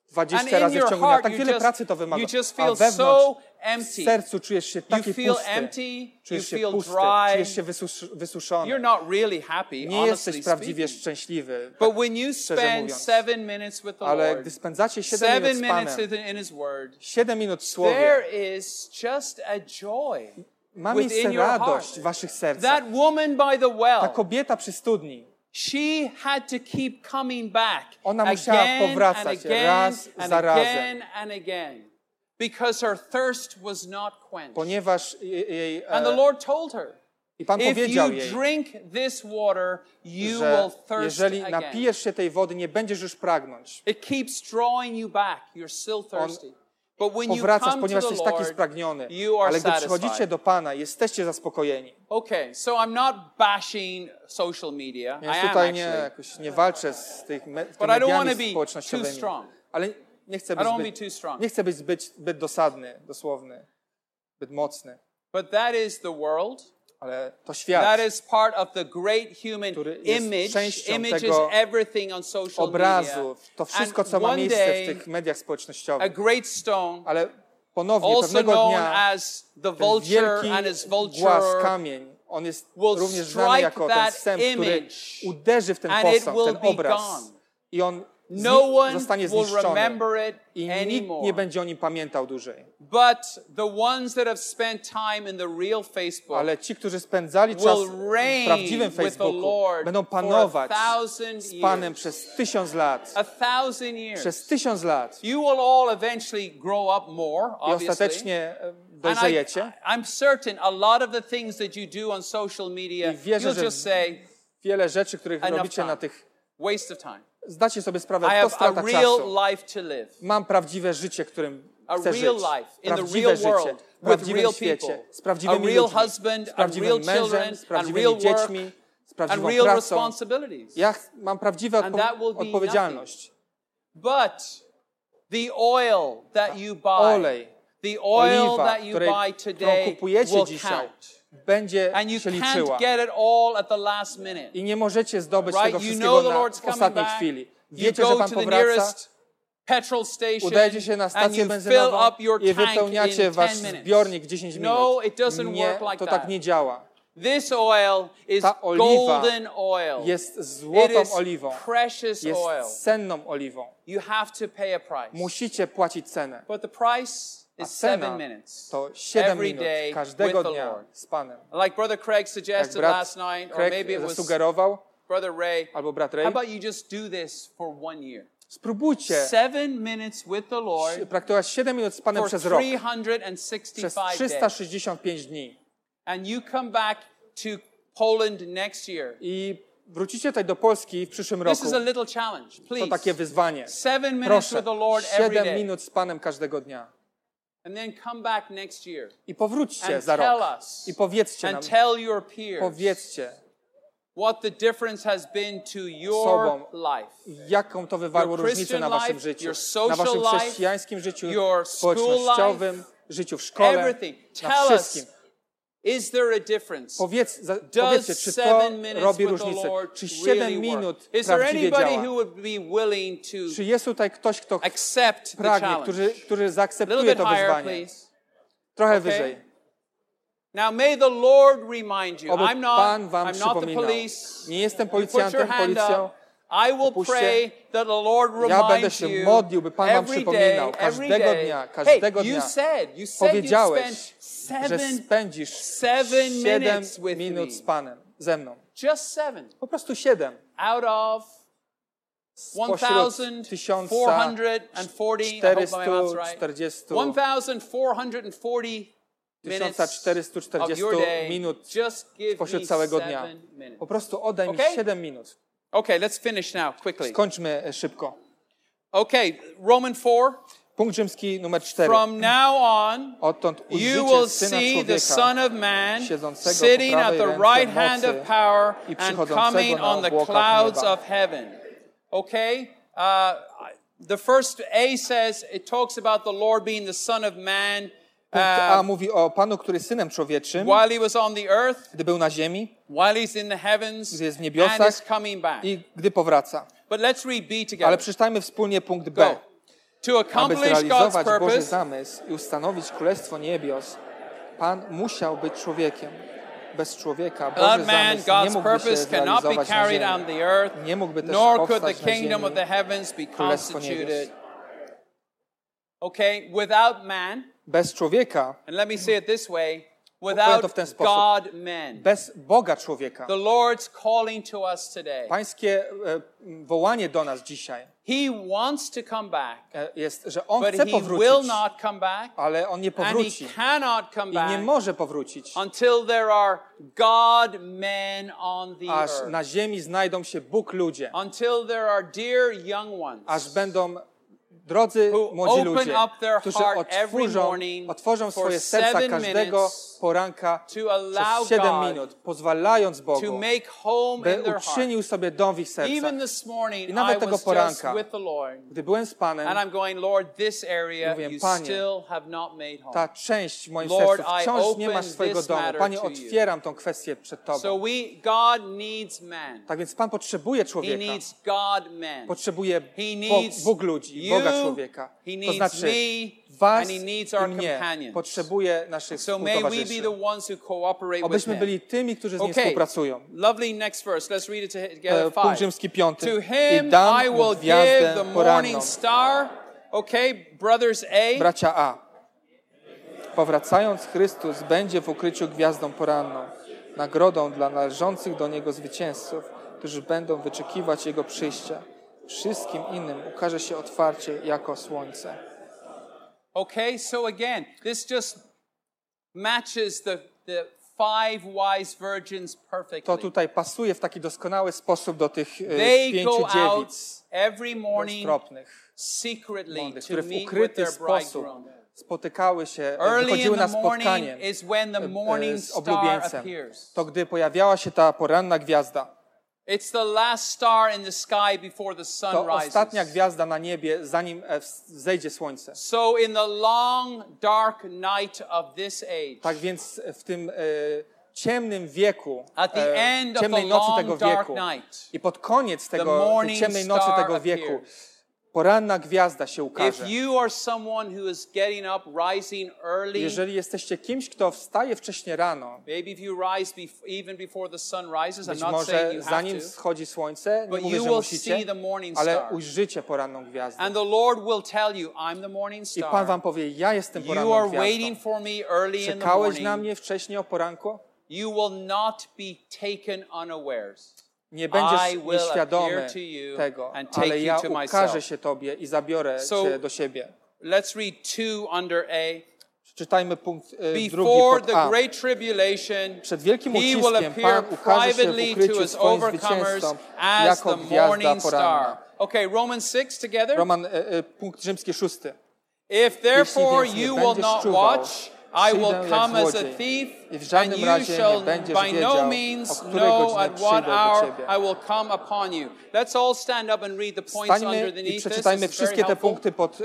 dwadzieścia razy w ciągu dnia. Tak wiele pracy to wymaga. A wewnątrz, w sercu czujesz się taki pusty. Czujesz się pusty, czujesz się wysus wysuszony. You're not really happy, Nie jesteś prawdziwie szczęśliwy, But when you szczerze spend mówiąc. seven minutes with the Ale Lord, gdy spędzacie siedem seven minut z minutes Panem, in His Word, siedem minut w Słowie, there is just a joy ma within miejsce your radość heart. w waszych sercach. That woman by the Ta well, kobieta przy studni, she had to keep coming back Ona musiała again and powracać again raz and za razem. again and again, because her thirst was not quenched. ponieważ jej, jej And the e, Lord told her, i Pan if powiedział you jej, drink this water, you że will thirst jeżeli again. napijesz się tej wody, nie będziesz już pragnąć. It keeps drawing you back. You're still thirsty. But when you Powracasz, come to ponieważ the jesteś taki Lord, spragniony. you are Ale gdy przychodzicie satisfied. do Pana, jesteście zaspokojeni. Okay, so I'm not bashing social media. Więc I am tutaj nie, actually. jakoś nie walczę z tych me, tymi But I don't wanna mediami be too społecznościowymi. strong. Ale nie chcę I być don't want to be zbyt, too strong. nie chcę być zbyt, zbyt dosadny, dosłowny, zbyt mocny. But that is the world. Ale to That świat, is part of the great human który jest image. częścią Image is tego everything on social obrazu, media. to wszystko, And co ma one miejsce day, w tych mediach a społecznościowych. great stone, Ale ponownie, also pewnego known dnia, as the ten vulture wielki and his głaz, vulture, kamień, on jest will również znany strike jako ten that sęp, który image, uderzy w ten and it posąg, will ten be obraz gone. i on No zni- one zostanie will zniszczony remember it i nikt nie anymore. będzie o nim pamiętał dłużej. But the ones that have spent time in the real Facebook Ale ci, którzy spędzali czas will w reign prawdziwym with the Facebooku, Lord będą for a panować thousand z Panem years. przez tysiąc lat. A thousand years. Przez tysiąc lat. You will all eventually grow up more, I obviously. ostatecznie e, And I, dojrzejecie. I'm certain a lot of the things that you do on social media, I wierzę, you'll że just say, Wiele rzeczy, których enough robicie time. na tych... Waste of time. Zdacie sobie sprawę, I to have a strata real czasu. life to live. Mam prawdziwe życie, którym A chcę real żyć. life in the Prawdziwe real życie, world w with prawdziwym real świecie, people. z A prawdziwymi real ludźmi, husband, z a prawdziwym real mężem, children, z and prawdziwymi real work, dziećmi, z and prawdziwą real pracą. responsibilities. Ja ch- mam prawdziwą And that will odpo- be odpowiedzialność. But the oil that you buy, Olej, the oil oliwa, that you której, buy którą today kupujecie will dzisiaj, count. będzie And you się can't liczyła. get it all at the last minute. I nie możecie zdobyć Right? tego You wszystkiego know the na Lord's coming ostatniej back. chwili. You Wiecie, że go Pan to the powraca, nearest petrol station udajecie się na and stację you benzynową fill up your i tank wypełniacie in wasz ten minutes. zbiornik w dziesięć minut. No, it doesn't Nie, work like to that. tak nie działa. This oil is Ta oliwa golden oil. jest It złotą is oliwą. precious Jest oil. cenną oliwą. You have to pay a price. Musicie płacić cenę. But the price A is seven cena minutes. to siedem Every minut day każdego with the dnia Lord. z Panem. Like Brother Craig Jak suggested brat last night, or Craig maybe it was zasugerował, Brother Ray, albo brat how Ray, about you just do this for one year? spróbujcie Seven minutes with the Lord praktykować siedem minut z Panem for przez rok, three hundred przez sixty-five trzysta days. sześćdziesiąt pięć dni. And you come back to Poland next year. I wrócicie tutaj do Polski w przyszłym This roku. is a little challenge, To please. takie wyzwanie. Seven minutes Proszę, with the Lord every siedem day. minut z Panem każdego dnia. And then come back next year I powróćcie and za tell rok. us I powiedzcie nam, and tell your peers powiedzcie, what the difference has been to your Sobą. life. jaką to wywarło Your różnicę Christian na waszym life, życiu, your social na waszym life, chrześcijańskim życiu, your school społecznościowym, life, życiu w szkole, Everything. na Tell wszystkim. us, is there a difference? Powiedz, za, Does powiedzcie, czy to seven minutes robi with the różnicę? Lord Czy really siedem work? minut Is there prawdziwie anybody działa? who would be willing to Czy jest tutaj ktoś, kto accept the pragnie, challenge? który, który A little zaakceptuje bit to higher, wyzwanie? please. Trochę Okay. wyżej. Now may the Lord remind you. Oby I'm not, Pan wam I'm not the przypominał. police. Nie jestem You put your policjantem, hand policją. up. I will Opuśćcie. pray that the Lord Ja będę reminds się you modlił, by Pan wam every przypominał day, every każdego day. dnia, Hey, każdego you dnia. said, you said you Powiedziałeś, spent że seven, spędzisz seven siedem minutes with minut me. z Panem, ze mną. Just seven. Po prostu siedem. Out of one Spośród thousand four hundred forty, I hope my math's right. czterystu one thousand four hundred forty minutes tysiąc czterysta of czterdzieści your day. minut Just give spośród me całego dnia. seven minutes. Po prostu oddaj mi Okay? siedem minut. Okay, let's finish now quickly. Skończmy e, szybko. Okay, Roman four. Punkt rzymski numer cztery. From now on, Odtąd you ujrzycie will Syna see the Człowieka Son of Man siedzącego po sitting at prawej the ręce right hand mocy of power i and przychodzącego coming na on the obłokach clouds nieba. of heaven. Okay? Uh, the first A says, it talks about the Lord being the Son of Man Punkt A uh, mówi o Panu, który jest Synem Człowieczym, while he was on the earth, gdy był na ziemi while he's in the heavens, Gdy jest w and niebiosach is coming back. i gdy powraca. But let's read B Ale together. przeczytajmy wspólnie punkt Go. B. To aby accomplish God's zrealizować Boży purpose, zamysł i ustanowić Królestwo Niebios, Pan musiał być człowiekiem. Bez człowieka Boży without man, zamysł nie God's mógłby się purpose cannot be zrealizować na carried ziemi. on the earth, Nie mógłby też nor could the powstać na kingdom of ziemi the heavens be Królestwo Niebios. constituted. Okay, without man, Bez człowieka, and let me say it this way, Powiem without to w ten sposób. God, man. bez Boga człowieka. The Lord's calling to us today. Pańskie e, wołanie do nas dzisiaj He wants to come back, e, jest, że On but chce he will powrócić, not come back, ale On nie and he powróci cannot come i nie back może powrócić, until there are God men on the aż earth, na ziemi znajdą się Bóg ludzie, until there are dear young ones aż będą drodzy who młodzi open ludzie, up their którzy heart every otworzą, morning otworzą for swoje serca seven każdego minutes poranka to allow przez siedem God minut, pozwalając to Bogu, make home by in their heart. uczynił sobie dom w ich sercach. Even this morning, I nawet I tego was just poranka, with the Lord, Gdy byłem z Panem, and I'm going, Lord, this area mówię, you Panie, still have not made home. ta część w moim Lord, sercu I wciąż nie open masz swojego this domu. matter Panie, to you. otwieram tą kwestię przed So Tobą. we, God needs man. Tak więc Pan potrzebuje He człowieka. needs God men. Potrzebuje He Bo- needs Bóg ludzi, you, Boga człowieka. He To needs znaczy me, Was and He needs i our mnie. companions. Potrzebuje naszych So may we be współtowarzyszy. the ones who cooperate with Obyśmy Him. byli tymi, którzy z Nim Okay, współpracują. lovely next verse. Let's read it together. E, Punkt Five. rzymski piąty. To I Him dam I mu will give gwiazdę the morning poranną. star. Okay, brothers A. Bracia A. Powracając, Chrystus będzie w ukryciu gwiazdą poranną, nagrodą dla należących do Niego zwycięzców, którzy będą wyczekiwać Jego przyjścia. Wszystkim innym ukaże się otwarcie jako słońce. Okay, so again, this just matches the, the five wise virgins To perfectly. tutaj pasuje w taki doskonały sposób do tych e, They pięciu go out dziewic every morning roztropnych, secretly mądrych, to które w meet with ukryty their sposób bridegroom. spotykały się, Early wychodziły in na the morning spotkanie is when the e, morning z star oblubieńcem. appears. To gdy pojawiała się ta poranna gwiazda, It's the last star in the sky before the sun to ostatnia rises. gwiazda na niebie, zanim e, zejdzie słońce. So in the long, dark night of this age, Tak więc w tym e, ciemnym wieku, at the e, end of the ciemnej nocy tego long, dark wieku night, i pod koniec the tego, tej morning ciemnej nocy star tego wieku, appears. poranna gwiazda się If ukaże. you are someone who is getting up, rising early, Jeżeli jesteście kimś, kto wstaje wcześnie rano, maybe if you rise bef- even before the sun rises, I'm być not saying może you have zanim to, wschodzi słonce, nie but mówię, you że will musicie, see the morning ale star. ujrzycie poranną gwiazdę. And the Lord will tell you, I'm the morning I Pan star. wam powie, ja jestem You poranną are gwiazdą. waiting for me early in the Czekałeś na morning. mnie wcześniej o poranku? You will not be taken unawares. Nie będziesz I will nieświadomy appear to you tego, and take ale you ja to ukażę myself. się Tobie i zabiorę So- Cię do siebie. Let's read two under A. Czytajmy punkt e, drugi Before pod the A. great tribulation, Przed wielkim He will uciskiem appear Pan ukaże się w privately to ukryciu His swoim overcomers zwycięzcom as jako the gwiazda morning poranna. star. Okay, Romans six together. Roman, e, e, punkt rzymski szósty. If therefore Jeśli więc you nie will będziesz not czuwał, watch, I will przyjdę jak come as a złodziej thief, i w and żadnym you razie nie shall będziesz by no wiedział, o means której know godzinie at what przyjdę do hour ciebie. I will come upon you. Let's all stand up and read the points Stańmy i underneath this. przeczytajmy This is very wszystkie te helpful. punkty pod e,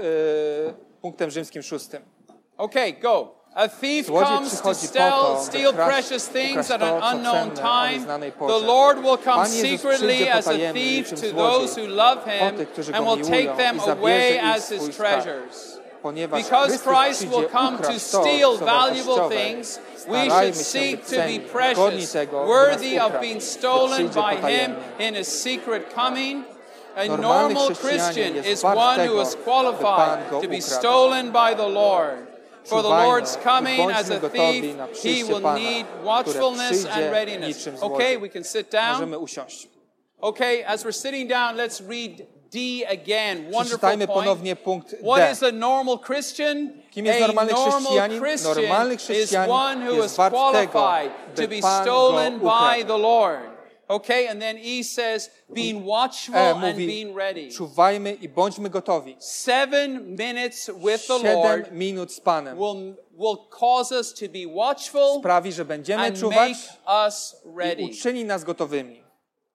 punktem rzymskim szóstym. Okay, go. A thief Złodziej comes to przychodzi po steal, to, by steal kraść- precious things ukraść at to, an co unknown cenne o time. nieznanej The porze. Lord will come Pan Jezus secretly przyjdzie as a potajemnie, thief niczym to złodziej, those who love po Him tych, którzy and Go will take miłują them i zabierze away ich as swój His skarb. treasures. Ponieważ Because Chrystus Christ will przyjdzie come to ukraść to, steal co valuable wartościowe, things, we starajmy should się seek być to be cenni, godni precious, tego, by worthy nas of ukraść, being by stolen przyjdzie by Him potajemnie. in His secret coming. A Normalny normal chrześcijanin Christian jest is wart one tego, who is by qualified Pan go to be ukradł. stolen by the Lord. For the Czuwajmy Lord's coming i as a bądźmy thief, gotowi na He przyjście will Pana, need które watchfulness przyjdzie and readiness. niczym Okay, złodziej. we can sit down. Możemy usiąść. Okay, as we're sitting down, let's read D again. Wonderful Przeczytajmy point. ponownie punkt What D. is a normal Christian? Kim jest A normalny normal chrześcijanin? Christian Normalny is chrześcijanin one who jest is wart tego, qualified by to be Pan go stolen by ukradł. the Lord. Okay, and then E says, being watchful E and mówi, being ready. czuwajmy i bądźmy gotowi. Seven minutes with the Siedem Lord minut z Panem will, will cause us to be watchful sprawi, że będziemy and czuwać make us i ready. uczyni nas gotowymi.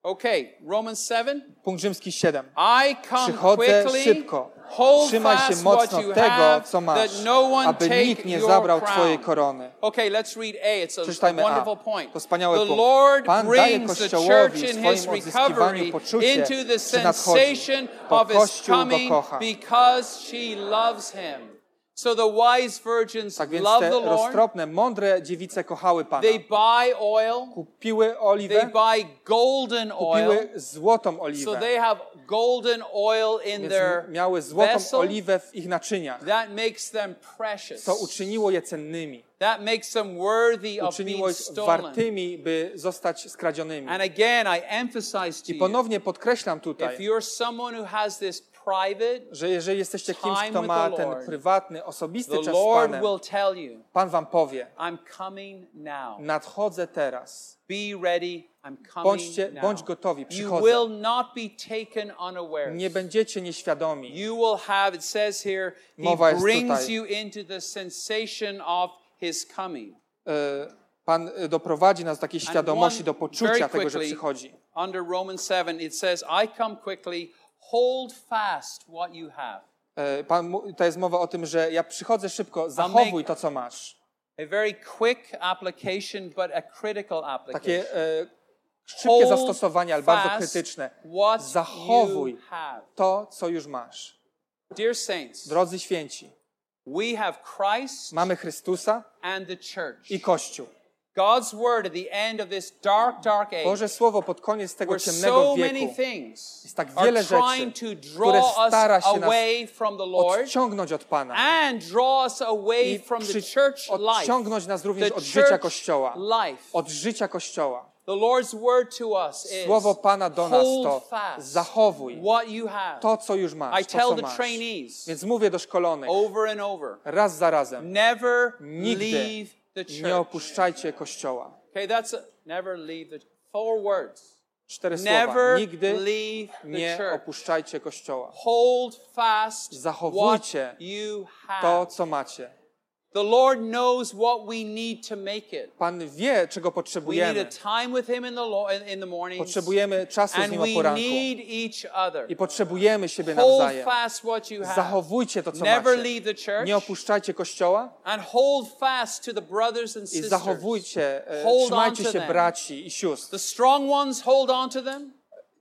Okay, Romans seven. Punkt rzymski siedem. I come Przychodzę quickly. szybko. Hold Trzymaj się fast mocno what you tego, have, co masz, that no one aby take nikt nie your zabrał crown. twojej korony. Okay, let's read A. It's a Przeczytajmy A. wonderful point. To wspaniały The punkt. Lord Pan daje brings the Kościołowi church w in swoim his odzyskiwaniu recovery poczucie, into the że nadchodzi, sensation bo of his Kościół go coming kocha. because she loves him. So the wise virgins Tak więc love te the Lord. roztropne, mądre dziewice kochały Pana. They buy oil. Kupiły They oliwę, buy golden oil. kupiły złotą So oliwę. they have golden oil in Więc their miały złotą vessel. oliwę w ich naczyniach, That makes them precious. co uczyniło je cennymi. That makes them worthy of Uczyniło being ich stolen. wartymi, by zostać skradzionymi. And again, I emphasize to I you, ponownie podkreślam if tutaj, you're someone who has this private, że jeżeli jesteście kimś, time kto with ma the ten Lord, prywatny, osobisty the czas z Lord Panem, will tell you, Pan wam powie, I'm coming now. nadchodzę teraz. Be ready, I'm coming Bądźcie, now. bądź gotowi, You przychodzę. will not be taken unawares. Nie będziecie nieświadomi. You will have, it says here, Mowa He jest brings tutaj. you into the sensation of His coming. E, Pan e, doprowadzi nas do takiej świadomości, do poczucia very tego, że quickly, przychodzi. Under Romans seven, it says, I come quickly, hold fast what you have. E, Pan, mu- to jest mowa o tym, że ja przychodzę szybko, zachowuj to, co masz. A very quick application, but a critical application. Takie e, szybkie Hold zastosowanie, ale bardzo fast krytyczne. what Zachowuj you have. to, co już masz. Dear saints, Drodzy święci, we have Christ mamy Chrystusa and the church. i Kościół. God's word at the end of this dark, dark age, Boże Słowo pod koniec tego where ciemnego so many wieku things jest tak are wiele trying rzeczy, to które draw us stara się nas away from the Lord odciągnąć od Pana and draw us away i from the przy, church life. odciągnąć nas również The od życia church Kościoła. life. Od życia Kościoła. The Lord's word to us is, Słowo Pana do nas hold to fast zachowuj what you have. to, co już masz, I to, tell co the masz. trainees Więc mówię do szkolonych over and over, raz za razem, never nigdy leave the nie church. opuszczajcie Kościoła. Okay, that's a, never leave the four words. Cztery słowa. Never Nigdy leave the nie church. opuszczajcie Kościoła. Hold fast Zachowujcie what you have. To, co macie. The Lord knows what we need to make it. Pan wie, czego We need potrzebujemy. a time with Him in the lo- in the mornings, Potrzebujemy czasu z and Nim o we poranku. need each other. I potrzebujemy siebie Hold nawzajem. fast what you have. Zachowujcie to, co Never macie. leave the church. Nie opuszczajcie Kościoła And hold fast to the brothers and i sisters. zachowujcie, e, Hold on trzymajcie to się them. braci i sióstr. The strong ones hold on to them.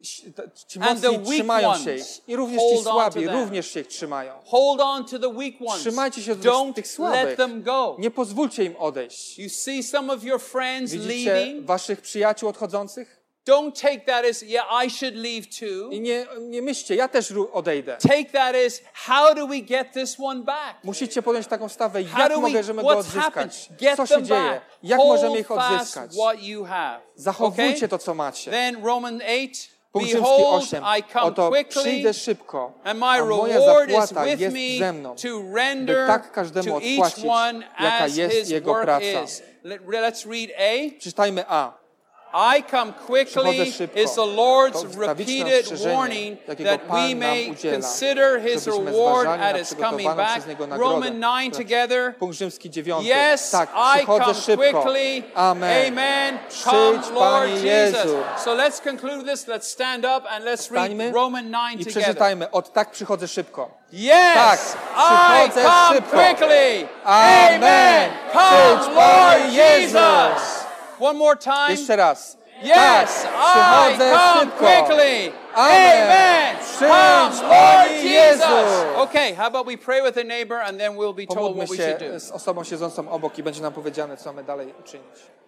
Ci And the mocni weak trzymają się ich. ones I również ci hold on słabi to them. również się ich trzymają. Hold on to the weak ones. Trzymajcie się do Don't tych słabych. let them go. Nie pozwólcie im odejść. You see some of your friends Widzicie leaving. waszych przyjaciół odchodzących? Don't take that as, yeah, I should leave too. I nie, nie myślcie, ja też ru- odejdę. Take that as, how do we get this one back? Musicie podjąć taką stawę, How jak do we, możemy go what's happened? odzyskać. Get Co się them dzieje? back. Jak Hold możemy ich fast odzyskać? what you have. Zachowujcie Okay? to, co macie. Then Roman eight, Punkt rzymski behold, osiem. I come Oto quickly, przyjdę szybko, and my a moja reward is zapłata with jest me ze mną, to by render tak każdemu to each odpłacić, one jaka as jest his jego work praca. is. Let, let's read A. Przeczytajmy A. I come quickly Przychodzę szybko. is the Lord's To ustawiczne repeated ostrzeżenie, warning jakiego that we Pan nam may udziela, consider His żebyśmy reward zważali at na His coming przygotowaną back. przez Niego nagrodę. Roman nine together. Punkt rzymski dziewiąty. Yes, tak, I przychodzę come szybko. quickly. Amen. Amen. Come, Przyjdź, Lord Panie Jesus. Jezu. So let's conclude this. Let's stand up and let's Stańmy read Roman nine i together. przeczytajmy. Od tak przychodzę szybko. Yes, Tak, I przychodzę come szybko. quickly. Amen. Amen. Przyjdź, Come, Panie Lord Jezu. Jesus. One more time. Jeszcze raz. Yes, tak, I przychodzę come szybko. quickly. Amen. Amen. Przyjdź, Come, Lord Panie Jesus. Jezu. Okay, how about we pray with a neighbor and then we'll be told Pomódlmy what we should się do. z osobą siedzącą obok i będzie nam powiedziane, co mamy dalej uczynić.